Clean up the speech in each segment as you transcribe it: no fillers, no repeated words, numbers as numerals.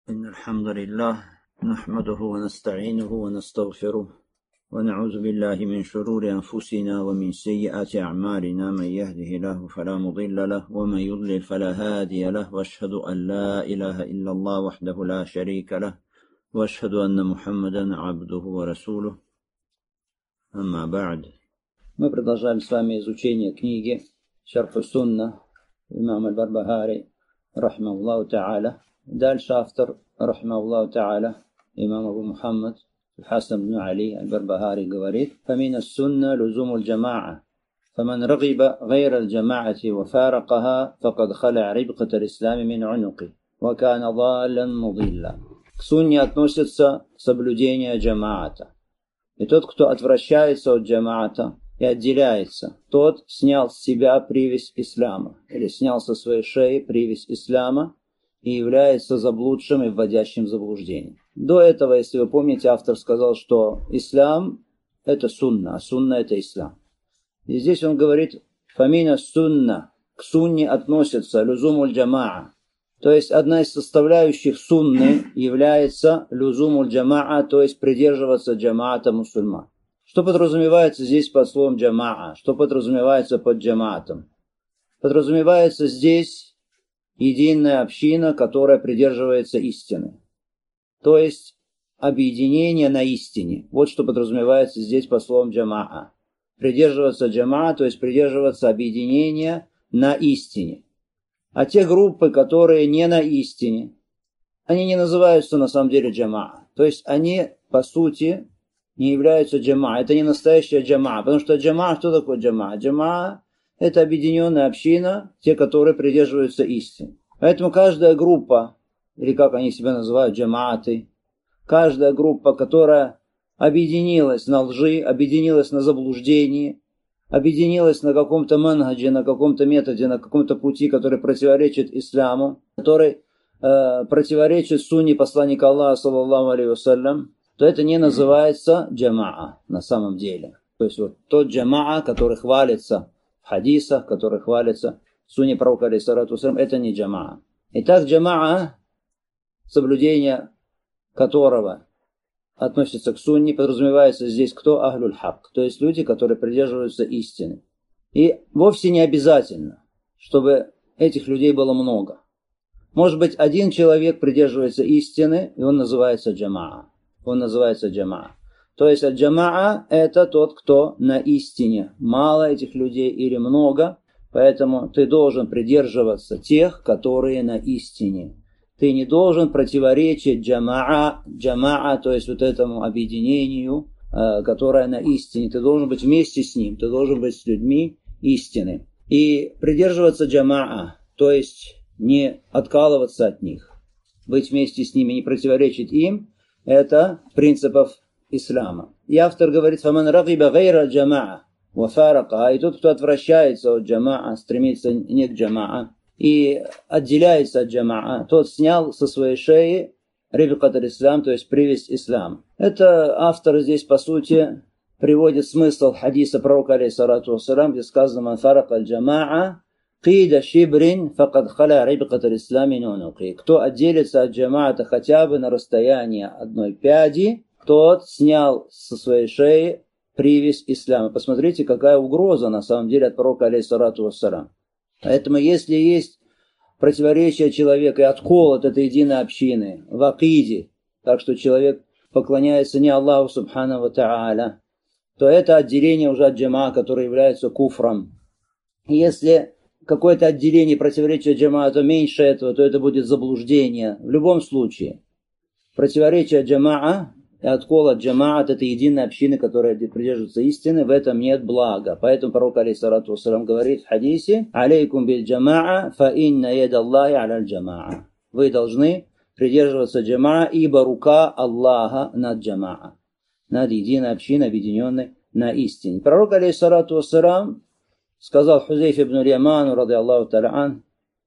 إن الحمد لله نحمده ونستعينه ونستغفره ونعوذ بالله من شرور أنفسنا ومن سيئات أعمالنا. من يهده الله فلا مضل له ومن يضلل فلا هادي له، وأشهد أن لا إله إلا الله وحده لا شريك له، وأشهد أن محمدا عبده ورسوله. أما بعد. Мы продолжаем с вами изучение книги «Шарх ас-Сунна» имама аль-Барбахари, рахимахуллаху та'аля. Дальше автор, рахимахуллаху та'аля, имам Абу Мухаммад Хасан бн Али аль-Барбахари говорит: «Фамин ас-сунна лузум аль-джама'a, фаман рагиба гайра аль-джама'ати ва фаракаха, факад халя рибкат аль-ислами мин унуки, ва кана далан мудилла». К сунне относится соблюдение джамаата. И тот, кто отвращается от джамаата и отделяется, тот снял с себя привязь ислама, или снял со своей шеи привязь ислама и является заблудшим и вводящим в заблуждение. До этого, если вы помните, автор сказал, что ислам – это сунна, а сунна – это ислам. И здесь он говорит: «Фамина сунна», к сунне относится люзумуль джамаа. То есть одна из составляющих сунны является люзумуль джамаа, то есть придерживаться джамаата мусульман. Что подразумевается здесь под словом джамаа? Что подразумевается под джамаатом? Подразумевается здесь единая община, которая придерживается истины. То есть объединение на истине. Вот что подразумевается здесь под словом джамаа. Придерживаться джамаа, то есть придерживаться объединения на истине. А те группы, которые не на истине, они не называются на самом деле джамаа. То есть они, по сути, не являются джамаа. Это не настоящая джамаа. Потому что джамаа, что такое джамаа? Джамаа – это объединенная община, те, которые придерживаются истины. Поэтому каждая группа, или как они себя называют, джамааты, каждая группа, которая объединилась на лжи, объединилась на заблуждении, объединилась на каком-то манхаджи, на каком-то методе, на каком-то пути, который противоречит исламу, который противоречит сунне посланника Аллаха, саллаллаху алейхи вассалям, то это не называется джамаа на самом деле. То есть вот тот джамаа, который хвалится в хадисах, который хвалится в сунне пророка, алейхиссалату вассалям, это не джамаа. Итак, джамаа, соблюдение которого относится к сунне, подразумевается здесь кто? Ахлюль хак, то есть люди, которые придерживаются истины. И вовсе не обязательно, чтобы этих людей было много. Может быть, один человек придерживается истины, и он называется джамаа. Он называется джамаа. То есть аль-джамаа – это тот, кто на истине. Мало этих людей или много, поэтому ты должен придерживаться тех, которые на истине. Ты не должен противоречить джамаа, то есть вот этому объединению, которое на истине. Ты должен быть вместе с ним, ты должен быть с людьми истины. И придерживаться джамаа, то есть не откалываться от них, быть вместе с ними, не противоречить им, это принципов ислама. И автор говорит: «Фаман рагиба гайра джамаа ва фарака», и тот, кто отвращается от джамаа, стремится не к джамаа, и отделяется от джамаа, тот снял со своей шеи рибкат аль-ислам, то есть привязь ислама. Это автор здесь, по сути, приводит смысл хадиса пророка, алейхиссалату вассалям, где сказано: «Ман фарака аль-джамаа кида шибрин факад халя рибкат аль-ислам мин унуки». Кто отделится от джамаата хотя бы на расстоянии одной пяди, тот снял со своей шеи привязь ислама. Посмотрите, какая угроза на самом деле от пророка, алейхиссалату вассалям. Поэтому, если есть противоречие человека и откол от этой единой общины в акиде, так что человек поклоняется не Аллаху субхану ва та'аля, то это отделение уже от джамаа, которое является куфром. Если какое-то отделение противоречия джамаату меньше этого, то это будет заблуждение. В любом случае, противоречие джамаа и откол от джамаат – это единая община, которая придерживается истины, в этом нет блага. Поэтому пророк, алейхиссалату вассалям, говорит в хадисе: «Алейкум биль джамаа, фа инна яд Аллахи аля джамаа». Вы должны придерживаться джамаа, ибо рука Аллаха над джамаа, над единой общиной, объединенной на истине. Пророк, алейхиссалату вассалям, сказал Хузейфе ибн аль-Яману, ради Аллаху та'аля ан,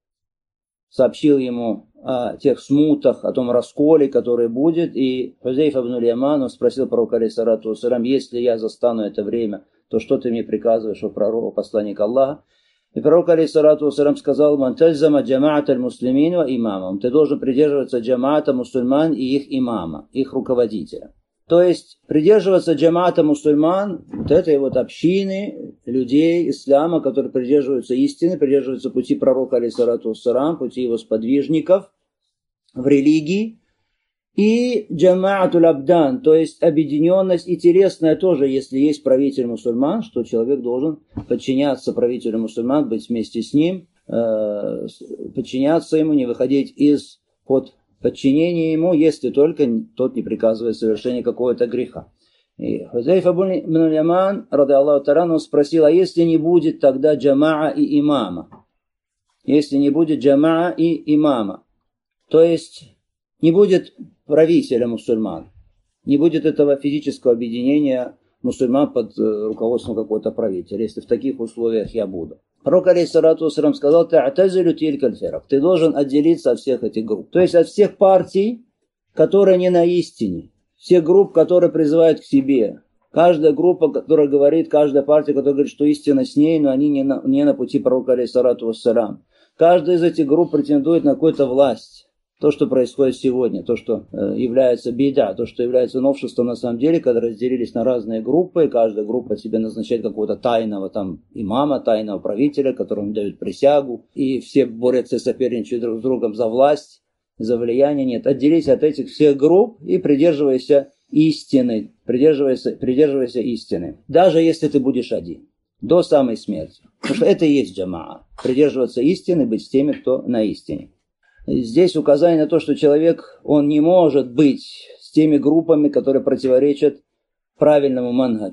сообщил ему о тех смутах, о том расколе, который будет, и Хузейф ибн аль-Яман спросил пророка, алейхиссалату вассалям: «Если я застану это время, то что ты мне приказываешь, о пророк, посланник Аллаха?» И пророк, алейхиссалату вассалям, сказал: «Ман тальзама джамаат аль-муслимин ва имамам». Ты должен придерживаться джамаата мусульман и их имама, их руководителя. То есть придерживаться джамаата мусульман, вот этой вот общины людей ислама, которые придерживаются истины, придерживаются пути пророка, алейхиссалату вассалям, пути его сподвижников в религии. И джамаатуль абдан, то есть объединенность, и телесная тоже, если есть правитель мусульман, что человек должен подчиняться правителю мусульман, быть вместе с ним, подчиняться ему, не выходить из-под подчинения ему, если только тот не приказывает совершение какого-то греха. И Хузайф ибн аль-Яман, ради Аллаху та'аля, он спросил: а если не будет тогда джамаа и имама? Если не будет джамаа и имама, то есть не будет правителя мусульман, не будет этого физического объединения мусульман под руководством какого-то правителя, если в таких условиях я буду. Пророк, алейхиссалату вассалям, сказал: «Та'тазилю тилькаль фирак». Ты должен отделиться от всех этих групп. То есть от всех партий, которые не на истине. Всех групп, которые призывают к себе. Каждая группа, которая говорит, каждая партия, которая говорит, что истина с ней, но они не на пути пророка, алейхиссалату вассалям. Каждая из этих групп претендует на какую-то власть. То, что происходит сегодня, то, что является беда, то, что является новшеством на самом деле, когда разделились на разные группы, и каждая группа себе назначает какого-то тайного там имама, тайного правителя, которому дают присягу, и все борются и соперничают друг с другом за власть, за влияние. Нет, отделись от этих всех групп и придерживайся истины, придерживайся истины, даже если ты будешь один, до самой смерти. Потому что это и есть джамаа, придерживаться истины, быть с теми, кто на истине. Здесь указание на то, что человек, он не может быть с теми группами, которые противоречат правильному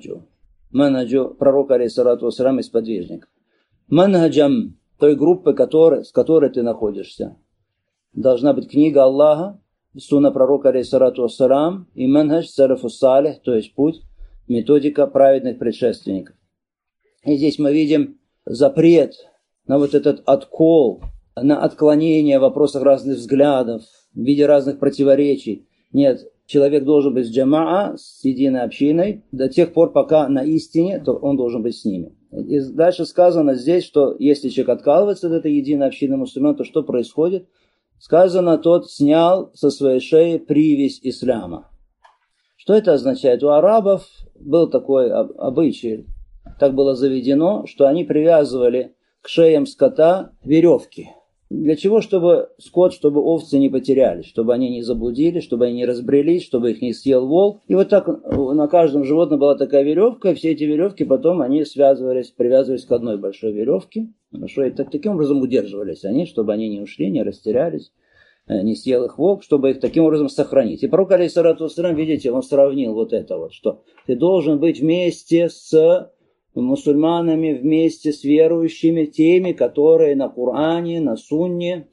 манхаджу пророка, алейхиссалату вассалям, и сподвижников. Манхаджам той группы, с которой ты находишься, должна быть книга Аллаха, сунна пророка, алейхиссалату вассалям, и манхадж салафу салих, то есть путь, методика праведных предшественников. И здесь мы видим запрет на вот этот откол, на отклонение в вопросах разных взглядов, в виде разных противоречий. Нет, человек должен быть с джамаа, с единой общиной, до тех пор, пока на истине, то он должен быть с ними. И дальше сказано здесь, что если человек откалывается от этой единой общины мусульман, то что происходит? Сказано, тот снял со своей шеи привязь ислама. Что это означает? У арабов был такой обычай, так было заведено, что они привязывали к шеям скота веревки. Для чего? Чтобы овцы не потерялись, чтобы они не заблудились, чтобы они не разбрелись, чтобы их не съел волк. И вот так на каждом животном была такая веревка, и все эти веревки потом они привязывались к одной большой веревке. Хорошо, и таким образом удерживались они, чтобы они не ушли, не растерялись, не съел их волк, чтобы их таким образом сохранить. И пророк, алейхиссалату вассалям, видите, он сравнил вот это вот, что ты должен быть вместе с мусульманами, вместе с верующими, теми, которые на Коране, на Сунне,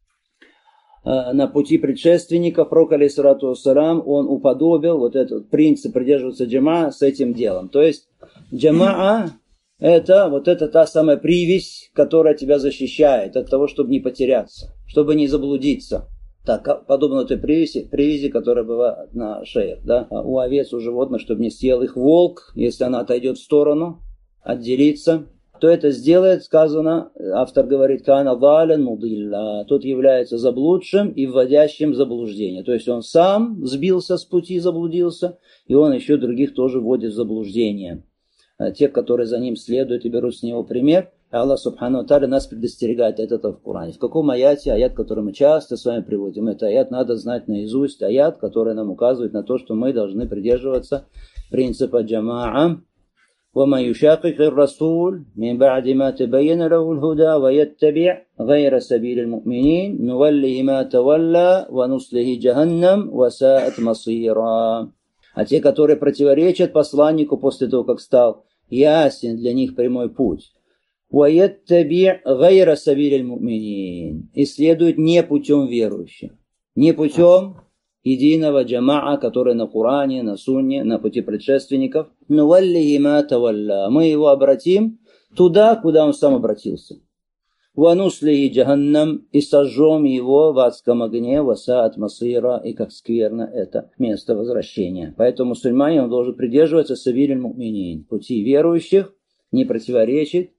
на пути предшественников, пророк, алейхиссалату вассалям, он уподобил вот этот принцип придерживаться джамаа с этим делом. То есть джамаа — это та самая привязь, которая тебя защищает от того, чтобы не потеряться, чтобы не заблудиться. Так, подобно той привязи, которая была на шеях, да? У овец, у животных, чтобы не съел их волк, если она отойдет в сторону, отделиться. Кто это сделает, сказано, автор говорит, кана далян мудилля, тот является заблудшим и вводящим в заблуждение. То есть он сам сбился с пути, заблудился, и он еще других тоже вводит в заблуждение. Те, которые за ним следуют и берут с него пример. Аллах субхану ва тааля нас предостерегает от этого в Коране. В каком аяте? Аят, который мы часто с вами приводим. Это аят надо знать наизусть. Аят, который нам указывает на то, что мы должны придерживаться принципа джамаа. وَمَنْ يُشَاقِقِ الرَّسُولِ مِنْ بَعْدِ مَا تَبَيَّنَ لَهُ الْهُدَى وَيَتَّبِعْ غَيْرَ سَبِيلِ الْمُؤْمِنِينَ نُوَلِّهِ مَا تَوَلَّى وَنُصْلِهِ جَهَنَّمَ وَسَاءَتْ مَصِيرًا. А те, которые противоречат посланнику после того, как стал ясен для них прямой путь. وَيَتَّبِعْ غَيْرَ سَبِيلِ الْمُؤْمِنِينَ. И следует не путем верующих, не путем единого джамаа, который на Коране, на Сунне, на пути предшественников. «Нуваллихи ма тавалля». Мы его обратим туда, куда он сам обратился. «Вануслихи джаханнам». И сожжем его в адском огне. «Васаат масира». И как скверно это место возвращения. Поэтому мусульманин должен придерживаться сабиль му'минин, пути верующих, не противоречить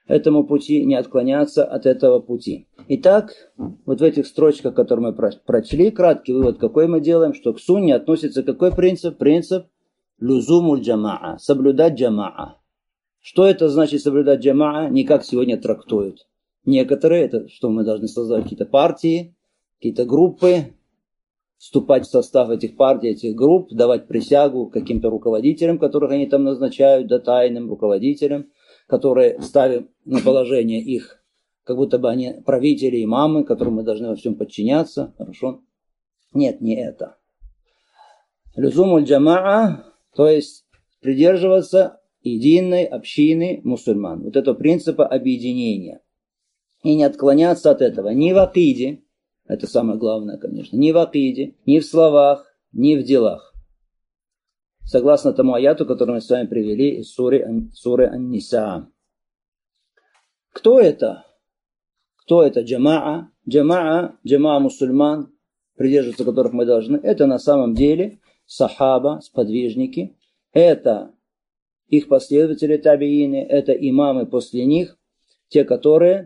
этому пути, не отклоняться от этого пути. Итак, вот в этих строчках, которые мы прочли, краткий вывод, какой мы делаем, что к сунне относится какой принцип? Принцип люзумуль джамаа, соблюдать джамаа. Что это значит соблюдать джамаа? Не как сегодня трактуют. Некоторые, это что мы должны создавать какие-то партии, какие-то группы, вступать в состав этих партий, этих групп, давать присягу каким-то руководителям, которых они там назначают, да, тайным руководителям, которые ставят на положение их, как будто бы они правители, имамы, которым мы должны во всем подчиняться. Хорошо? Нет, не это. Люзумуль джамаа, то есть придерживаться единой общины мусульман. Вот этого принципа объединения. И не отклоняться от этого ни в акиде, это самое главное, конечно, ни в акиде, ни в словах, ни в делах. Согласно тому аяту, который мы с вами привели из суры Ан-Ниса. Кто это? Кто это джамаа? Джамаа мусульман, придерживаться которых мы должны. Это на самом деле сахаба, сподвижники. Это их последователи табиины, это имамы после них, те, которые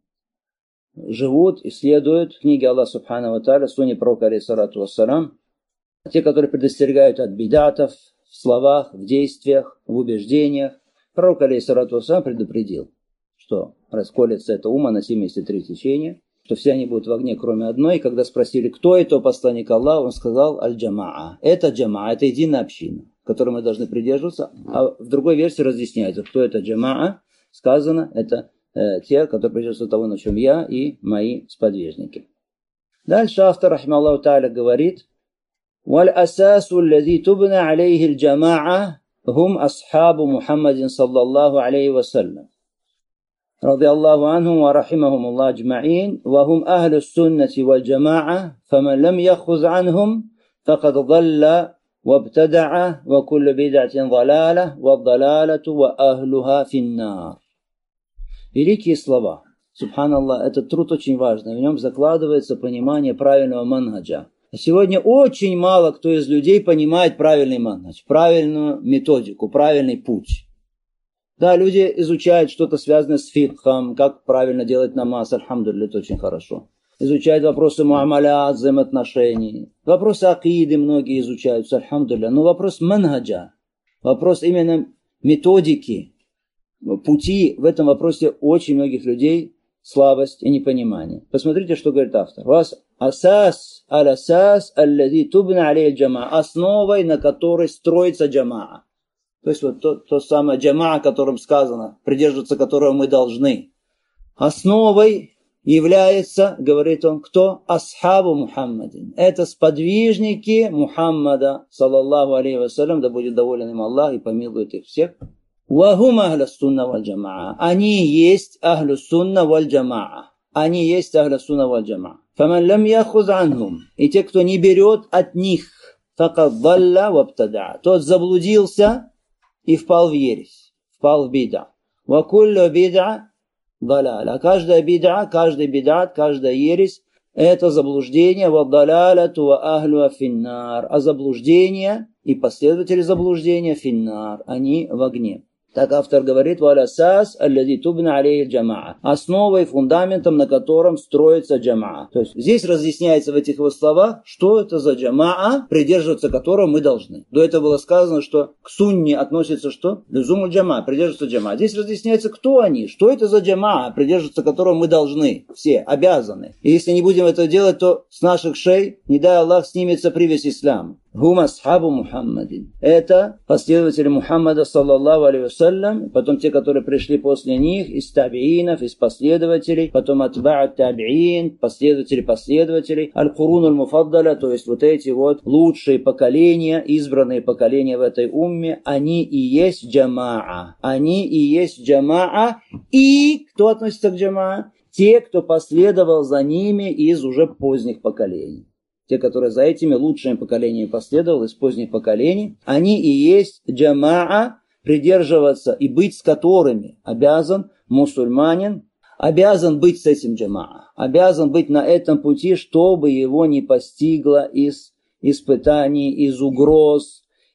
живут и следуют книге Аллаха Субхану ва Тааля, сунне пророка алейхиссалату вассалам, те, которые предостерегают от бидатов в словах, в действиях, в убеждениях. Пророк алейхиссалату вассалам предупредил, что расколется эта умма на 73 течения, что все они будут в огне, кроме одной. И когда спросили, кто это посланник Аллаха, он сказал аль-джамаа. Это джамаа, это единая община, которой мы должны придерживаться. А в другой версии разъясняется, кто это джамаа. Сказано, это те, которые придерживаются того, на чем я и мои сподвижники. Дальше автор, рахимахуллаху тааля, говорит: وَالْأَسَاسُ الَّذِي تُبْنَى عَلَيْهِ الْجَمَاعَةُ هُمْ أَصْحَابُ مُحَمَّدٍ صلى الله عليه وسلم رضي الله عنهم ورحمهم الله أجمعين وهم أهل السنة والجماعة فمن لم يأخذ عنهم فقد ضل وابتدع وكل بدعة ضلالة والضلالة وأهلها في النار. Великие слова. Субханаллах, этот труд очень важный. В нем закладывается понимание правильного манхаджа. Сегодня очень мало кто из людей понимает правильный манхадж, правильную методику, правильный путь. Да, люди изучают что-то связанное с фикхом, как правильно делать намаз, альхамдулилля, это очень хорошо. Изучают вопросы муамалят, взаимоотношений. Вопросы акиды многие изучаются, альхамдулилля. Но вопрос манхаджа, вопрос именно методики, пути, в этом вопросе очень многих людей слабость и непонимание. Посмотрите, что говорит автор. Вас асас аллади тубна алей джамаа, основой, на которой строится джамаа. То есть вот то самое джамаа, о котором сказано, придерживаться которого мы должны. Основой является, говорит он, кто? Асхабу Мухаммадин. Это сподвижники Мухаммада, саллаллаху алейхи вассалям, да будет доволен им Аллах и помилует их всех. Вахум ахлю сунна валь джамаа. Они есть ахлю сунна валь джамаа. Они есть ахлю сунна валь джамаа. Фаман лам яхуз анхум. И те, кто не берет от них, факад далла вабтада. Тот заблудился и впал в ересь, впал в бида. Ва куллю бида далаля. Каждая бида, каждый бидат, каждая ересь — это заблуждение. Ва далаляту ва ахлю финнар. А заблуждение и последователи заблуждения финнар. Они в огне. Так автор говорит: «Валясас аллади тубна алейхи джамаа». Основой, фундаментом, на котором строится джамаа. То есть здесь разъясняется в этих его словах, что это за джамаа, придерживаться которого мы должны. До этого было сказано, что к сунне относится что? Люзумуль джамаа, придерживаться джамаа. Здесь разъясняется, кто они, что это за джамаа, придерживаться которого мы должны, все, обязаны. И если не будем это делать, то с наших шей, не дай Аллах, снимется привязь ислама. Хум асхабу Мухаммадин. Это последователи Мухаммада, саллаллаху алейхи вассалям, потом те, которые пришли после них, из табиинов, из последователей, потом атба'ат табиин, последователей, аль-Курун аль-Муфаддаля, то есть вот эти вот лучшие поколения, избранные поколения в этой умме, они и есть джамаа. Они и есть джамаа. И кто относится к джамаа? Те, кто последовал за ними из уже поздних поколений. Те, которые за этими лучшими поколениями последовали из поздних поколений, они и есть джамаа, придерживаться и быть с которыми обязан мусульманин, обязан быть с этим джамаа, обязан быть на этом пути, чтобы его не постигло из испытаний, из угроз,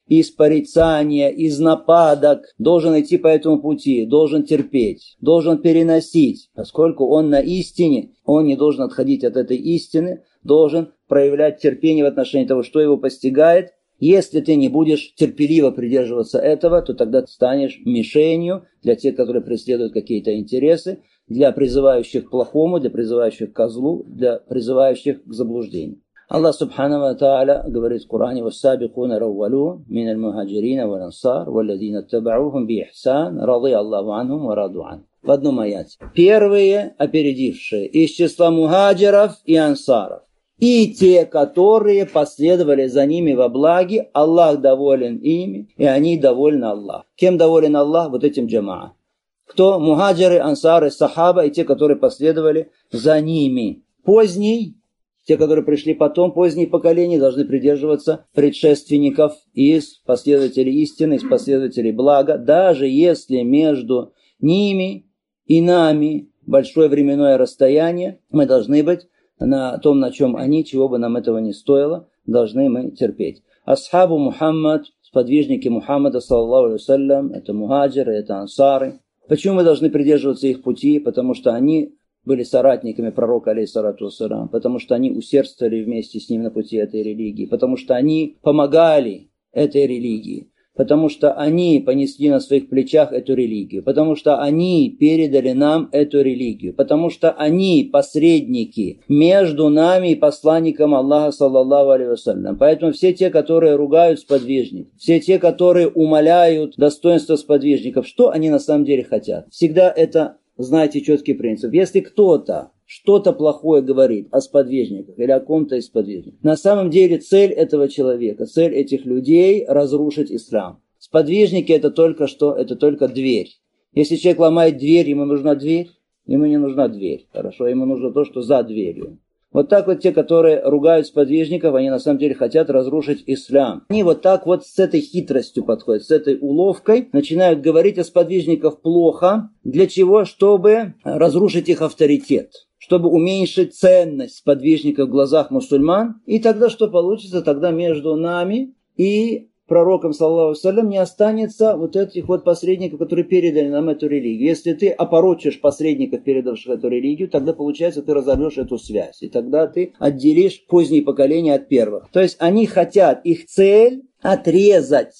из порицания, из нападок, должен идти по этому пути, должен терпеть, должен переносить. Поскольку он на истине, он не должен отходить от этой истины, должен проявлять терпение в отношении того, что его постигает. Если ты не будешь терпеливо придерживаться этого, то тогда ты станешь мишенью для тех, которые преследуют какие-то интересы, для призывающих к плохому, для призывающих к козлу, для призывающих к заблуждению. Аллах субхану ва тааля говорит в Коране: «Вассабикуна раввалун миналь мухаджирина валь ансар, валладина табаухум би ихсан, рады Аллаху анхум ва раду ан». В одном аяте. Первые опередившие из числа мухаджиров и ансаров. И те, которые последовали за ними во благе, Аллах доволен ими, и они довольны Аллах. Кем доволен Аллах? Вот этим джамаа. Кто? Мухаджиры, ансары, сахаба и те, которые последовали за ними. Поздний, те, которые пришли потом, поздние поколения должны придерживаться предшественников из последователей истины, из последователей блага, даже если между ними и нами большое временное расстояние, мы должны быть на том, на чем они, чего бы нам этого не стоило, должны мы терпеть. Асхабу Мухаммад, сподвижники Мухаммада, саллаллаху алейхи вассалям, это мухаджиры, это ансары. Почему мы должны придерживаться их пути? Потому что они были соратниками пророка, алейхиссалату вассалям, потому что они усердствовали вместе с ним на пути этой религии, потому что они помогали этой религии, потому что они понесли на своих плечах эту религию, потому что они передали нам эту религию, потому что они посредники между нами и посланником Аллаха, саллаллаху алейхи вассалям. Поэтому все те, которые ругают сподвижников, все те, которые умаляют достоинство сподвижников, что они на самом деле хотят? Всегда это, знаете, четкий принцип. Если кто-то что-то плохое говорит о сподвижниках или о ком-то из сподвижников, на самом деле цель этого человека, цель этих людей — разрушить ислам. Сподвижники — это только что, это только дверь. Если человек ломает дверь, ему нужна дверь? Ему не нужна дверь, хорошо? Ему нужно то, что за дверью. Вот так вот те, которые ругают сподвижников, они на самом деле хотят разрушить ислам. Они вот так вот с этой хитростью подходят, с этой уловкой, начинают говорить о сподвижниках плохо. Для чего? Чтобы разрушить их авторитет, чтобы уменьшить ценность сподвижников в глазах мусульман. И тогда что получится? Тогда между нами и пророком, саллаллаху алейхи вассалям, не останется вот этих вот посредников, которые передали нам эту религию. Если ты опорочишь посредников, передавших эту религию, тогда получается, ты разорвешь эту связь. И тогда ты отделишь поздние поколения от первых. То есть они хотят, их цель отрезать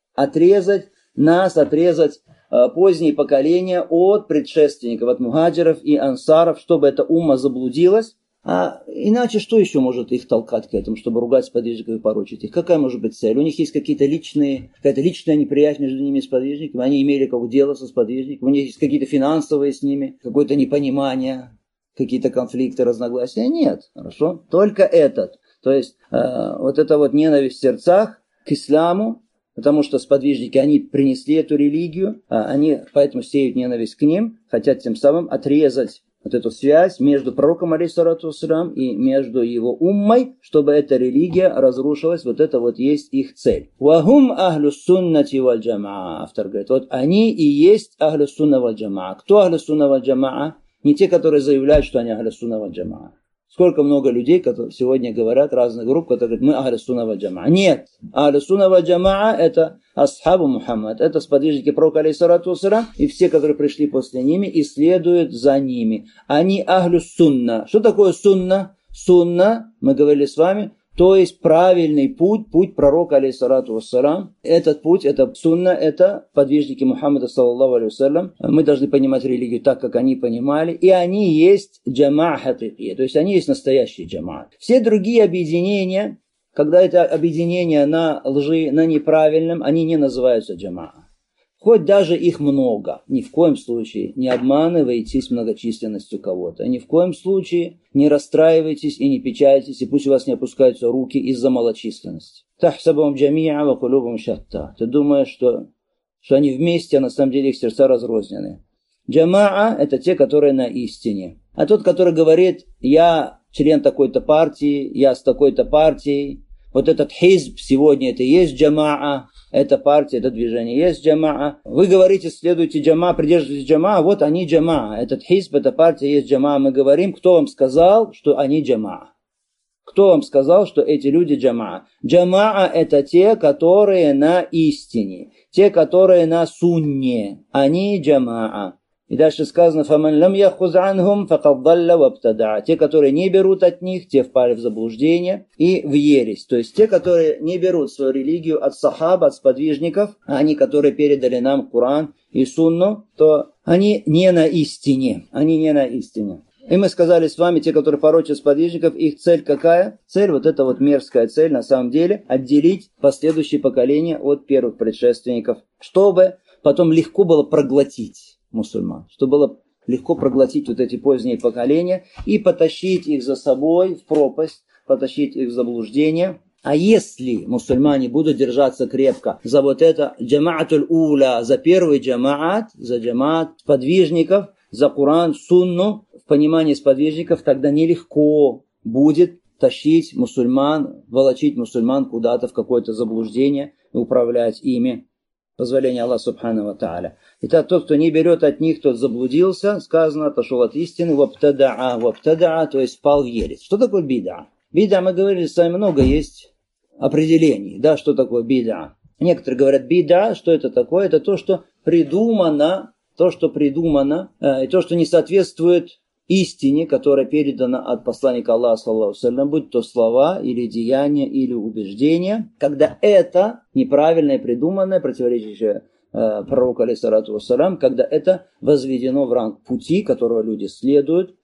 нас, отрезать поздние поколения от предшественников, от мухаджиров и ансаров, чтобы эта умма заблудилась. А иначе что еще может их толкать к этому, чтобы ругать сподвижников и порочить их? Какая может быть цель? У них есть какая-то личная неприязнь между ними и сподвижниками, они имели какое-то дело со сподвижниками, у них есть какие-то финансовые с ними, какое-то непонимание, какие-то конфликты, разногласия. Нет, хорошо? Только этот. То есть вот эта вот ненависть в сердцах к исламу, потому что сподвижники, они принесли эту религию, они поэтому сеют ненависть к ним, хотят тем самым отрезать вот эту связь между пророком, алейхиссалату вассалям, и между его уммой, чтобы эта религия разрушилась. Вот это вот есть их цель. «Вахум ахлюс суннати валь джамаа». Автор говорит, вот они и есть ахлюс сунна валь джамаа. Кто ахлюс сунна валь джамаа? Не те, которые заявляют, что они ахлюс сунна валь джамаа. Сколько много людей, которые сегодня говорят, разных групп, которые говорят, мы ахлюс сунна валь джамаа. Нет, ахлюс сунна валь джамаа — это асхабу Мухаммад, это сподвижники пророка, алейхиссалату вассалям, и все, которые пришли после ними и следуют за ними. Они ахлюс сунна. Что такое сунна? Сунна, мы говорили с вами, то есть правильный путь пророка, алейхиссалату вассалям. Этот путь, это сунна, это подвижники Мухаммада, саллаллаху алейхи вассалям. Мы должны понимать религию так, как они понимали. И они есть джамаа хакикия, то есть они есть настоящий джамаа. Все другие объединения, когда это объединение на лжи, на неправильном, они не называются джамаа. Хоть даже их много, ни в коем случае не обманывайтесь многочисленностью кого-то. Ни в коем случае не расстраивайтесь и не печальтесь, и пусть у вас не опускаются руки из-за малочисленности. Тахсабум джамиа ва кулубум шатта. Ты думаешь, что они вместе, а на самом деле их сердца разрознены. Джамаа — это те, которые на истине. А тот, который говорит, я член такой-то партии, я с такой-то партией, вот этот хизб сегодня это и есть джамаа, эта партия, это движение есть джамаа. Вы говорите, следуйте джамаа, придерживайтесь джамаа, вот они джамаа. Этот хизб, эта партия есть джамаа. Мы говорим, кто вам сказал, что они джамаа? Кто вам сказал, что эти люди джамаа? Джамаа – это те, которые на истине, те, которые на сунне. Они джамаа. И дальше сказано, فَمَنْ لَمْ يَخُذْ عَنْهُمْ فَقَدْ ضَلَّ وَابْتَدَعَ. Те, которые не берут от них, те впали в заблуждение и в ересь. То есть те, которые не берут свою религию от сахаб, от сподвижников, они, которые передали нам Коран и Сунну, то они не на истине. Они не на истине. И мы сказали с вами, те, которые порочат сподвижников, их цель какая? Цель, вот эта вот мерзкая цель, на самом деле, отделить последующие поколения от первых предшественников, чтобы потом легко было проглотить мусульман, чтобы было легко проглотить вот эти поздние поколения и потащить их за собой в пропасть, потащить их в заблуждение. А если мусульмане будут держаться крепко за вот это джамаатуль уля, за первый джамаат, за джамаат сподвижников, за Коран, Сунну, в понимании сподвижников, тогда нелегко будет тащить мусульман, волочить мусульман куда-то в какое-то заблуждение и управлять ими. Позволение Аллаха Субхану ва Тааля. Итак, тот, кто не берет от них, тот заблудился, сказано, отошел от истины, ваптада'a, то есть впал в ересь. Что такое бида? Бида, мы говорили с вами, много есть определений, да, что такое бида. Некоторые говорят, бида, что это такое? Это то, что придумано, и то, что не соответствует истине, которая передана от посланника Аллаха, саллаллаху алейхи ва саллям, будь то слова, или деяния, или убеждения, когда это неправильное, придуманное, противоречащее пророку, алейхиссалату вассалям, когда это возведено в ранг пути, которому люди следуют,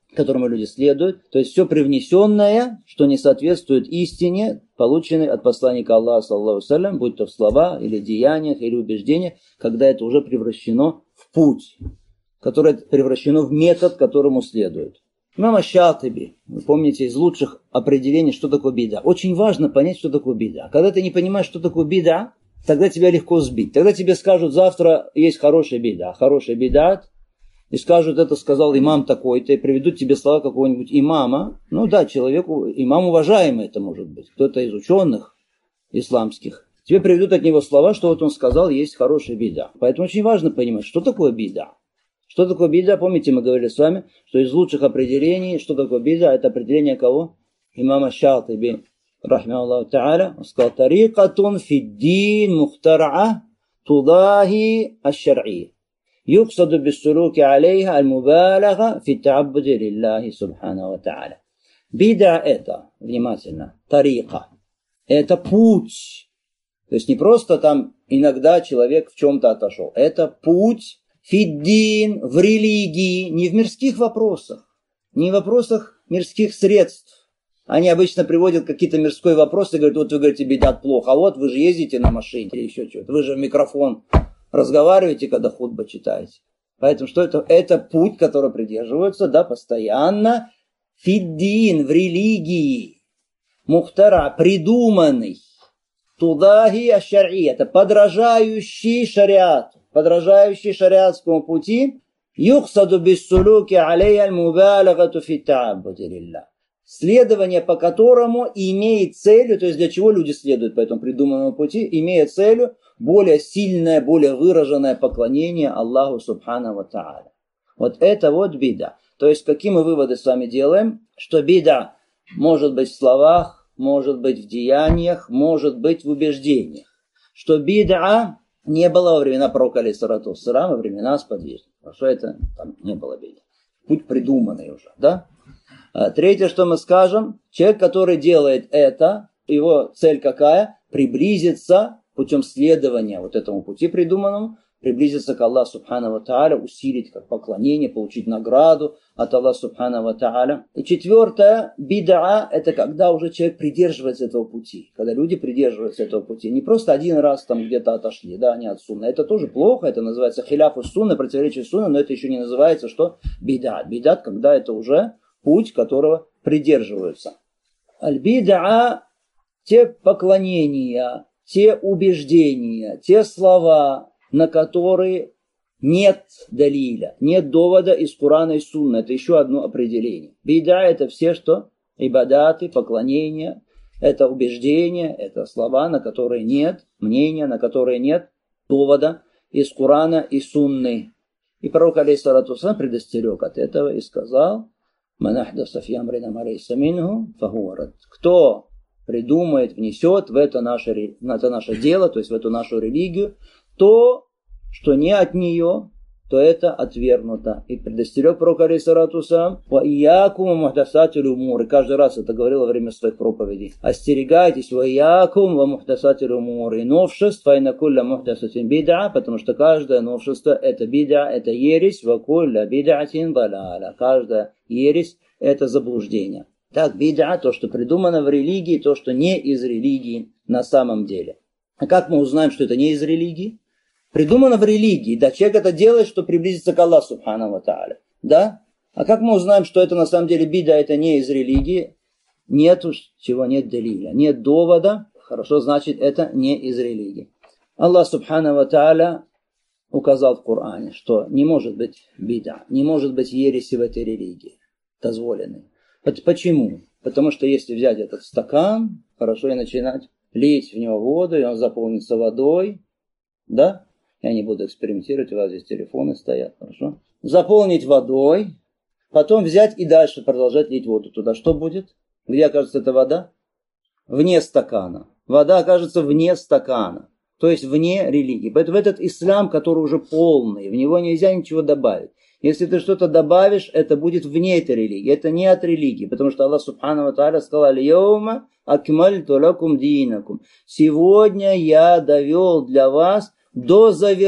то есть все привнесенное, что не соответствует истине, полученной от посланника Аллаха, саллаллаху алейхи ва саллям, будь то в слова, или деяниях, или убеждениях, когда это уже превращено в путь, которое превращено в метод, которому следует. Имам Аш-Шатиби, вы помните, из лучших определений, что такое бида. Очень важно понять, что такое бида. Когда ты не понимаешь, что такое бида, тогда тебя легко сбить. Тогда тебе скажут, завтра есть хорошая бидат, и скажут, это сказал имам такой-то, и приведут тебе слова какого-нибудь имама. Ну да, человеку, имам уважаемый это может быть, кто-то из ученых исламских. Тебе приведут от него слова, что вот он сказал, есть хорошая бида. Поэтому очень важно понимать, что такое бида. Что такое бида? Помните, мы говорили с вами, что из лучших определений, что такое бида, это определение кого? Имама Шатиби, рахмахуллаху та'аля, он сказал, тарикатун фиддин мухтара'а тудахи аш-шар'и. Юксаду биссулуки алейха аль-мубалага фи та'аббуди лиллахи субхану ва та'аля. Бида это, внимательно, тарика, это путь. То есть не просто там иногда человек в чем-то отошел. Это путь фиддин, в религии, не в мирских вопросах, не в вопросах мирских средств. Они обычно приводят какие-то мирские вопросы и говорят, вот вы говорите, бидат плохо, а вот вы же ездите на машине или еще что-то, вы же в микрофон разговариваете, когда хутба читаете. Поэтому что это? Это путь, который придерживаются, да, постоянно. Фиддин, в религии, мухтара, придуманный. Тудахи аш-шар'и, это подражающий шариату. Подражающий шариатскому пути, юхсаду биссулуки алейя аль-мубалагату фи та'аббуди лиллах. Следование по которому имеет целью, то есть для чего люди следуют по этому придуманному пути, имеет целью более сильное, более выраженное поклонение Аллаху субхану ва та'аля. Вот это вот бида. То есть какие мы выводы с вами делаем? Что бида может быть в словах, может быть в деяниях, может быть в убеждениях. Что бида не было во времена пророка, алейхиссалату вассалям, во времена сподвижников. А что это? Там не было бида. Путь придуманный уже, да? Третье, что мы скажем, человек, который делает это, его цель какая? Приблизиться путем следования вот этому пути придуманному, приблизиться к Аллаху субхану ва та'аля, усилить как поклонение, получить награду от Аллаха субхану ва та'аля. И четвертое, бид'a, это когда уже человек придерживается этого пути. Когда люди придерживаются этого пути. Не просто один раз там где-то отошли, да, они от сунны. Это тоже плохо, это называется хиляфу сунны, противоречие сунны, но это еще не называется, что бид'ат. Бид'ат, когда это уже путь, которого придерживаются. Аль-бид'a, те поклонения, те убеждения, те слова, на которые нет далиля, нет довода из Курана и Сунны. Это еще одно определение. Бида – это все, что ибадаты, поклонения, это убеждения, это слова, на которые нет мнения, на которые нет довода из Курана и Сунны. И пророк, алейхиссалату вассалям, предостерег от этого и сказал, Кто придумает, внесет в это наше дело, то есть в эту нашу религию, то, что не от нее, то это отвергнуто. И предостерег пророк алейхиссалату вассалям: «Ва иякум ва мухдасатиль умур». И каждый раз это говорил во время своих проповедей. Остерегайтесь, ва иякум ва мухдасатиль умур. И новшеств, фа инна кулля мухдасатин бид'a, потому что каждое новшество это бид'a, это ересь, ва кулля бид'атин далаля. Каждая ересь это заблуждение. Так, бид'a, то, что придумано в религии, то, что не из религии на самом деле. А как мы узнаем, что это не из религии? Придумано в религии, да, человек это делает, чтобы приблизиться к Аллаху субхану ва тааля, да? А как мы узнаем, что это на самом деле бида, это не из религии? Нету чего, нет далиля, нет довода, хорошо, значит это не из религии. Аллах субхану ва тааля указал в Коране, что не может быть бида, не может быть ереси в этой религии, дозволенной. Почему? Потому что если взять этот стакан, хорошо, и начинать лить в него воду, и он заполнится водой, да? Я не буду экспериментировать, у вас здесь телефоны стоят, хорошо? Заполнить водой, потом взять и дальше продолжать лить воду туда. Что будет? Где окажется эта вода? Вне стакана. Вода окажется вне стакана, то есть вне религии. Поэтому этот ислам, который уже полный, в него нельзя ничего добавить. Если ты что-то добавишь, это будет вне этой религии. Это не от религии, потому что Аллах субхану ва тааля сказал: «Аль-йаума акмальту лакум динакум». Сегодня я довел для вас до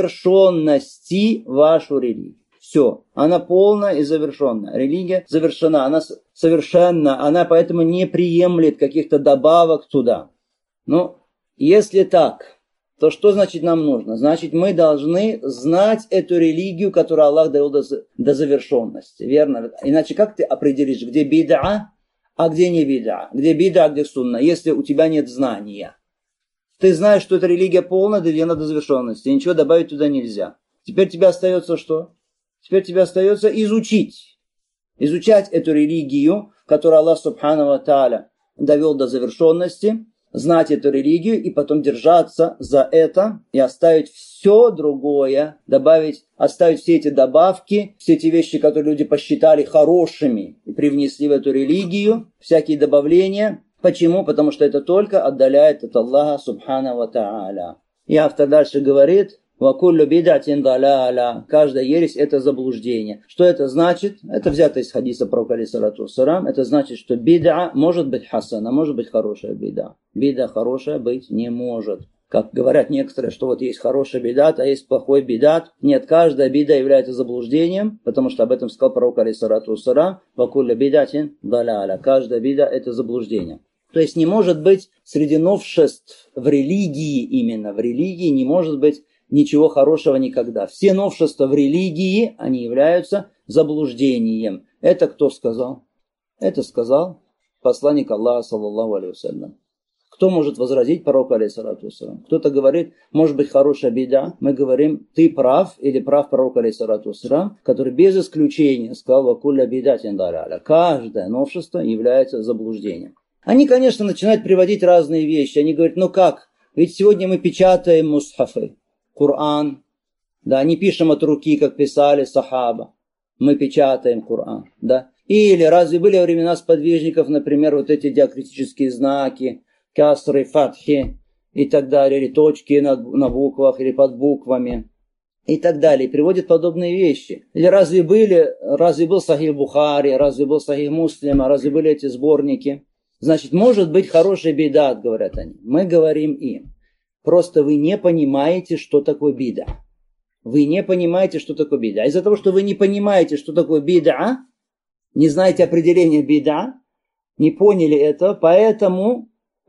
завершенности вашу религию. Все, она полная и завершенная. Религия завершена, она совершенна, она поэтому не приемлет каких-то добавок туда. Но если так, то что значит нам нужно? Значит, мы должны знать эту религию, которую Аллах довел до завершенности. Верно? Иначе как ты определишь, где бид'a, а где не бид'a? Где бид'a, а где сунна, если у тебя нет знания? Ты знаешь, что эта религия полная, доведена до завершенности, и ничего добавить туда нельзя. Теперь тебе остается что? Теперь тебе остается изучить. Изучать эту религию, которую Аллах субхану ва тааля довел до завершенности, знать эту религию и потом держаться за это и оставить все другое, оставить все эти добавки, все эти вещи, которые люди посчитали хорошими и привнесли в эту религию, всякие добавления. Почему? Потому что это только отдаляет от Аллаха субхану ва тааля. И автор дальше говорит: «Вакуллю бид'атин далаля». Каждая ересь это заблуждение. Что это значит? Это взято из хадиса пророка алейхиссалату вассалям. Это значит, что бид'a может быть хасана, может быть хорошая бид'a. Бид'a хорошая быть не может. Как говорят некоторые, что вот есть хороший бидат, а есть плохой бидат. Нет, каждая бида является заблуждением, потому что об этом сказал пророк алейхиссалату вассалям: «Вакуллю бид'атин далаля». Каждая бида это заблуждение. То есть не может быть среди новшеств в религии, именно в религии, не может быть ничего хорошего никогда. Все новшества в религии, они являются заблуждением. Это кто сказал? Это сказал посланник Аллаха, саллаллаху алейхи вассалям. Кто может возразить пророку, алейхиссалату вассалям? Кто-то говорит, может быть хорошая бида. Мы говорим, ты прав или прав пророк, алейхиссалату вассалям, который без исключения сказал: «Вакулля бидатин далаля». Каждое новшество является заблуждением. Они, конечно, начинают приводить разные вещи. Они говорят: ну как? Ведь сегодня мы печатаем мусхафы, Коран. Да, не пишем от руки, как писали сахаба. Мы печатаем Коран. Да. Или разве были во времена сподвижников, например, вот эти диакритические знаки, касры, фатхи и так далее, или точки на буквах, или под буквами и так далее. И приводят подобные вещи. Или разве был Сахих Бухари, разве был Сахих Муслим, разве были эти сборники? Значит, может быть хороший бидат, говорят они. Мы говорим им: просто вы не понимаете, что такое бида. Вы не понимаете, что такое бида. Из-за того, что вы не понимаете, что такое бида, не знаете определения бида, не поняли этого, поэтому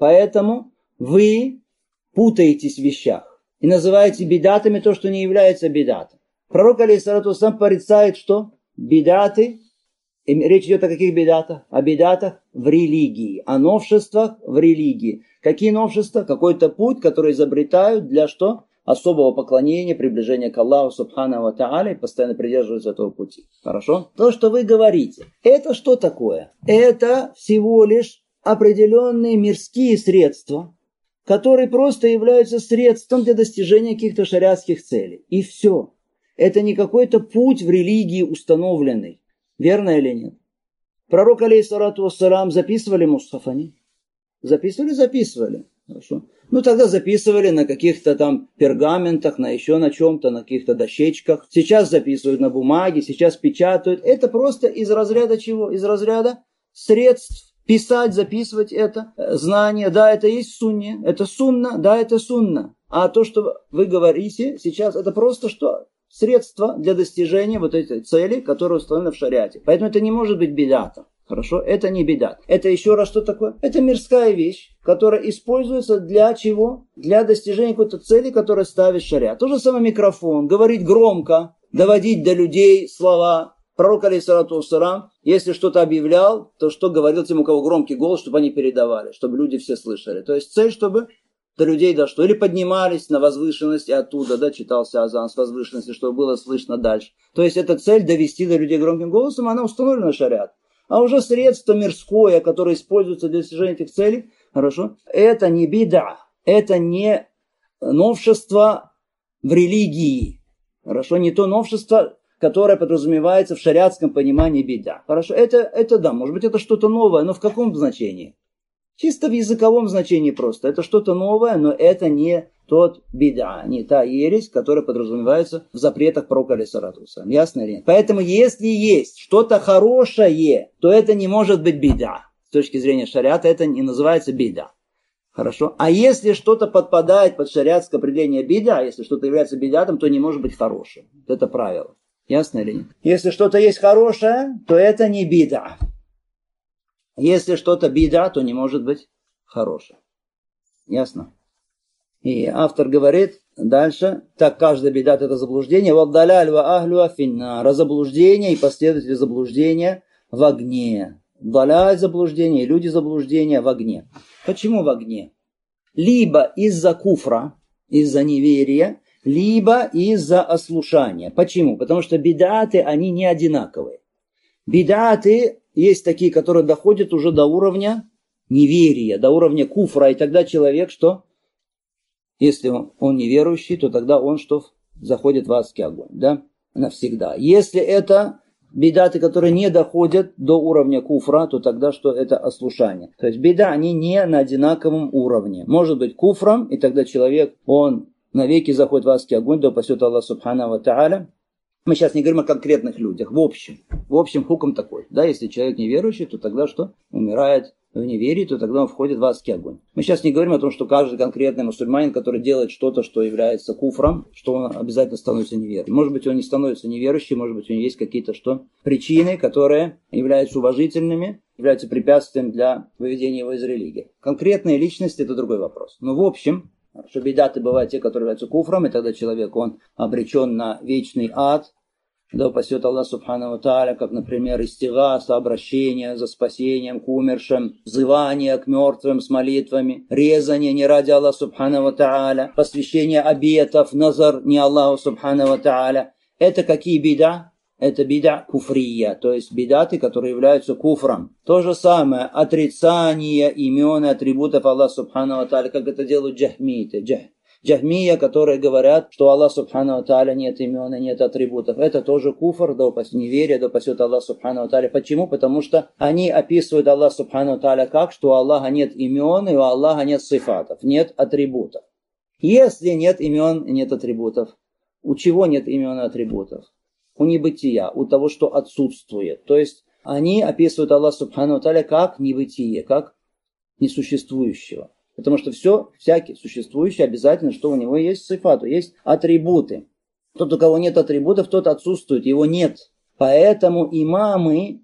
вы путаетесь в вещах и называете бидатами то, что не является бидатом. Пророк, алейхиссалату вассалям, порицает, что бидаты. И речь идет о каких бидатах? О бидатах в религии, о новшествах в религии. Какие новшества? Какой-то путь, который изобретают для что? Особого поклонения, приближения к Аллаху субхану ва тааля, и постоянно придерживаются этого пути. Хорошо? То, что вы говорите, это что такое? Это всего лишь определенные мирские средства, которые просто являются средством для достижения каких-то шариатских целей. И все. Это не какой-то путь в религии установленный. Верно или нет? Пророк, алейхиссалату вассалам, записывали мусхаф они? Записывали. Хорошо. Ну, тогда записывали на каких-то там пергаментах, на еще на чем-то, на каких-то дощечках. Сейчас записывают на бумаге, сейчас печатают. Это просто из разряда чего? Из разряда средств писать, записывать это знание. Да, это есть сунна. Это сунна, да, это сунна. А то, что вы говорите сейчас, это просто что? Средство для достижения вот этой цели, которая установлена в шариате. Поэтому это не может быть бидатом. Хорошо? Это не бидат. Это еще раз что такое? Это мирская вещь, которая используется для чего? Для достижения какой-то цели, которую ставит шариат. То же самое микрофон. Говорить громко, доводить до людей слова. Пророк, алейхиссалату вассалам, если что-то объявлял, то что говорил тем, у кого громкий голос, чтобы они передавали, чтобы люди все слышали. То есть цель, чтобы до людей дошло. Или поднимались на возвышенность и оттуда, да, читался азан с возвышенности, чтобы было слышно дальше. То есть эта цель довести до людей громким голосом, она установлена шариат. А уже средство мирское, которое используется для достижения этих целей, хорошо, это не бида, это не новшество в религии. Хорошо, не то новшество, которое подразумевается в шариатском понимании бида. Хорошо, это да, может быть это что-то новое, но в каком значении? Чисто в языковом значении просто. Это что-то новое, но это не тот бида, не та ересь, которая подразумевается в запретах пророка, алейхиссалату вассалам. Ясно или нет? Поэтому если есть что-то хорошее, то это не может быть бида. С точки зрения шариата это не называется бида. Хорошо? А если что-то подпадает под шариатское определение бида, если что-то является бидатом, то не может быть хорошим. Это правило. Ясно или нет? Если что-то есть хорошее, то это не бида. Если что-то бида, то не может быть хорошее. Ясно? И автор говорит дальше, так каждая бидат это заблуждение, ваддаляль ва ахлю финнар, заблуждение и последователи заблуждения в огне. Даляль заблуждение и люди заблуждения в огне. Почему в огне? Либо из-за куфра, из-за неверия, либо из-за ослушания. Почему? Потому что бидаты, они не одинаковые. Бидаты есть такие, которые доходят уже до уровня неверия, до уровня куфра. И тогда человек что? Если он неверующий, то тогда он что? Заходит в адский огонь. Да? Навсегда. Если это бидаты, которые не доходят до уровня куфра, то тогда что? Это ослушание. То есть бида, они не на одинаковом уровне. Может быть куфром, и тогда человек, он навеки заходит в адский огонь, да упасет Аллах субхану ва тааля. Мы сейчас не говорим о конкретных людях, в общем хукм такой. Да, если человек неверующий, то тогда что? Умирает в неверии, то тогда он входит в адский огонь. Мы сейчас не говорим о том, что каждый конкретный мусульманин, который делает что-то, что является куфром, что он обязательно становится неверующим. Может быть, он не становится неверующим, может быть, у него есть какие-то причины, которые являются уважительными, являются препятствием для выведения его из религии. Конкретные личности – это другой вопрос. Но в общем, что бидаты бывают те, которые являются куфром, и тогда человек, он обречен на вечный ад. Да упасет Аллах субхану ва тааля, как, например, истигаса, обращение за спасением к умершим, взывание к мертвым с молитвами, резание не ради Аллаха субхану ва тааля, посвящение обетов, назар не Аллаху субхану ва тааля. Это какие бида? Это бида куфрия, то есть бидаты, которые являются куфром. То же самое, отрицание имен и атрибутов Аллаха субхану ва тааля, как это делают джахмиты. Джахмия, которые говорят, что Аллах субхану ва тааля нет имен и нет атрибутов. Это тоже куфр, да упасет неверие, да упасет Аллах субхану ва тааля. Почему? Потому что они описывают Аллах субхану ва тааля как, что у Аллаха нет имен и у Аллаха нет сифатов, нет атрибутов. Если нет имен и нет атрибутов, у чего нет имен и атрибутов? У небытия, у того, что отсутствует. То есть они описывают Аллах субхану ва тааля как небытие, как несуществующего. Потому что всякий существующий обязательно, что у него есть сифат, есть атрибуты. Тот, у кого нет атрибутов, тот отсутствует, его нет. Поэтому имамы,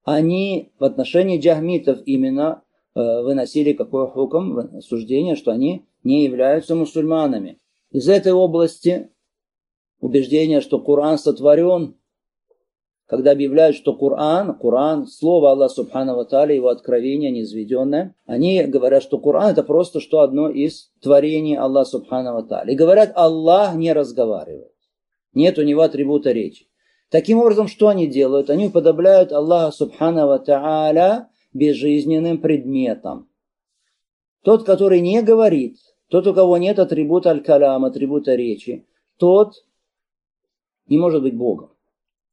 они в отношении джахмитов именно выносили какое хукм, суждение, что они не являются мусульманами. Из этой области убеждение, что Коран сотворен, когда объявляют, что Коран, слово Аллаха субхану ва тааля, его откровение низведенное, они говорят, что Коран это просто что одно из творений Аллаха субхану ва тааля. И говорят, Аллах не разговаривает. Нет у него атрибута речи. Таким образом, что они делают? Они уподобляют Аллаха субхану ва тааля безжизненным предметом. Тот, который не говорит, тот, у кого нет атрибута аль-калям, атрибута речи, тот не может быть Богом.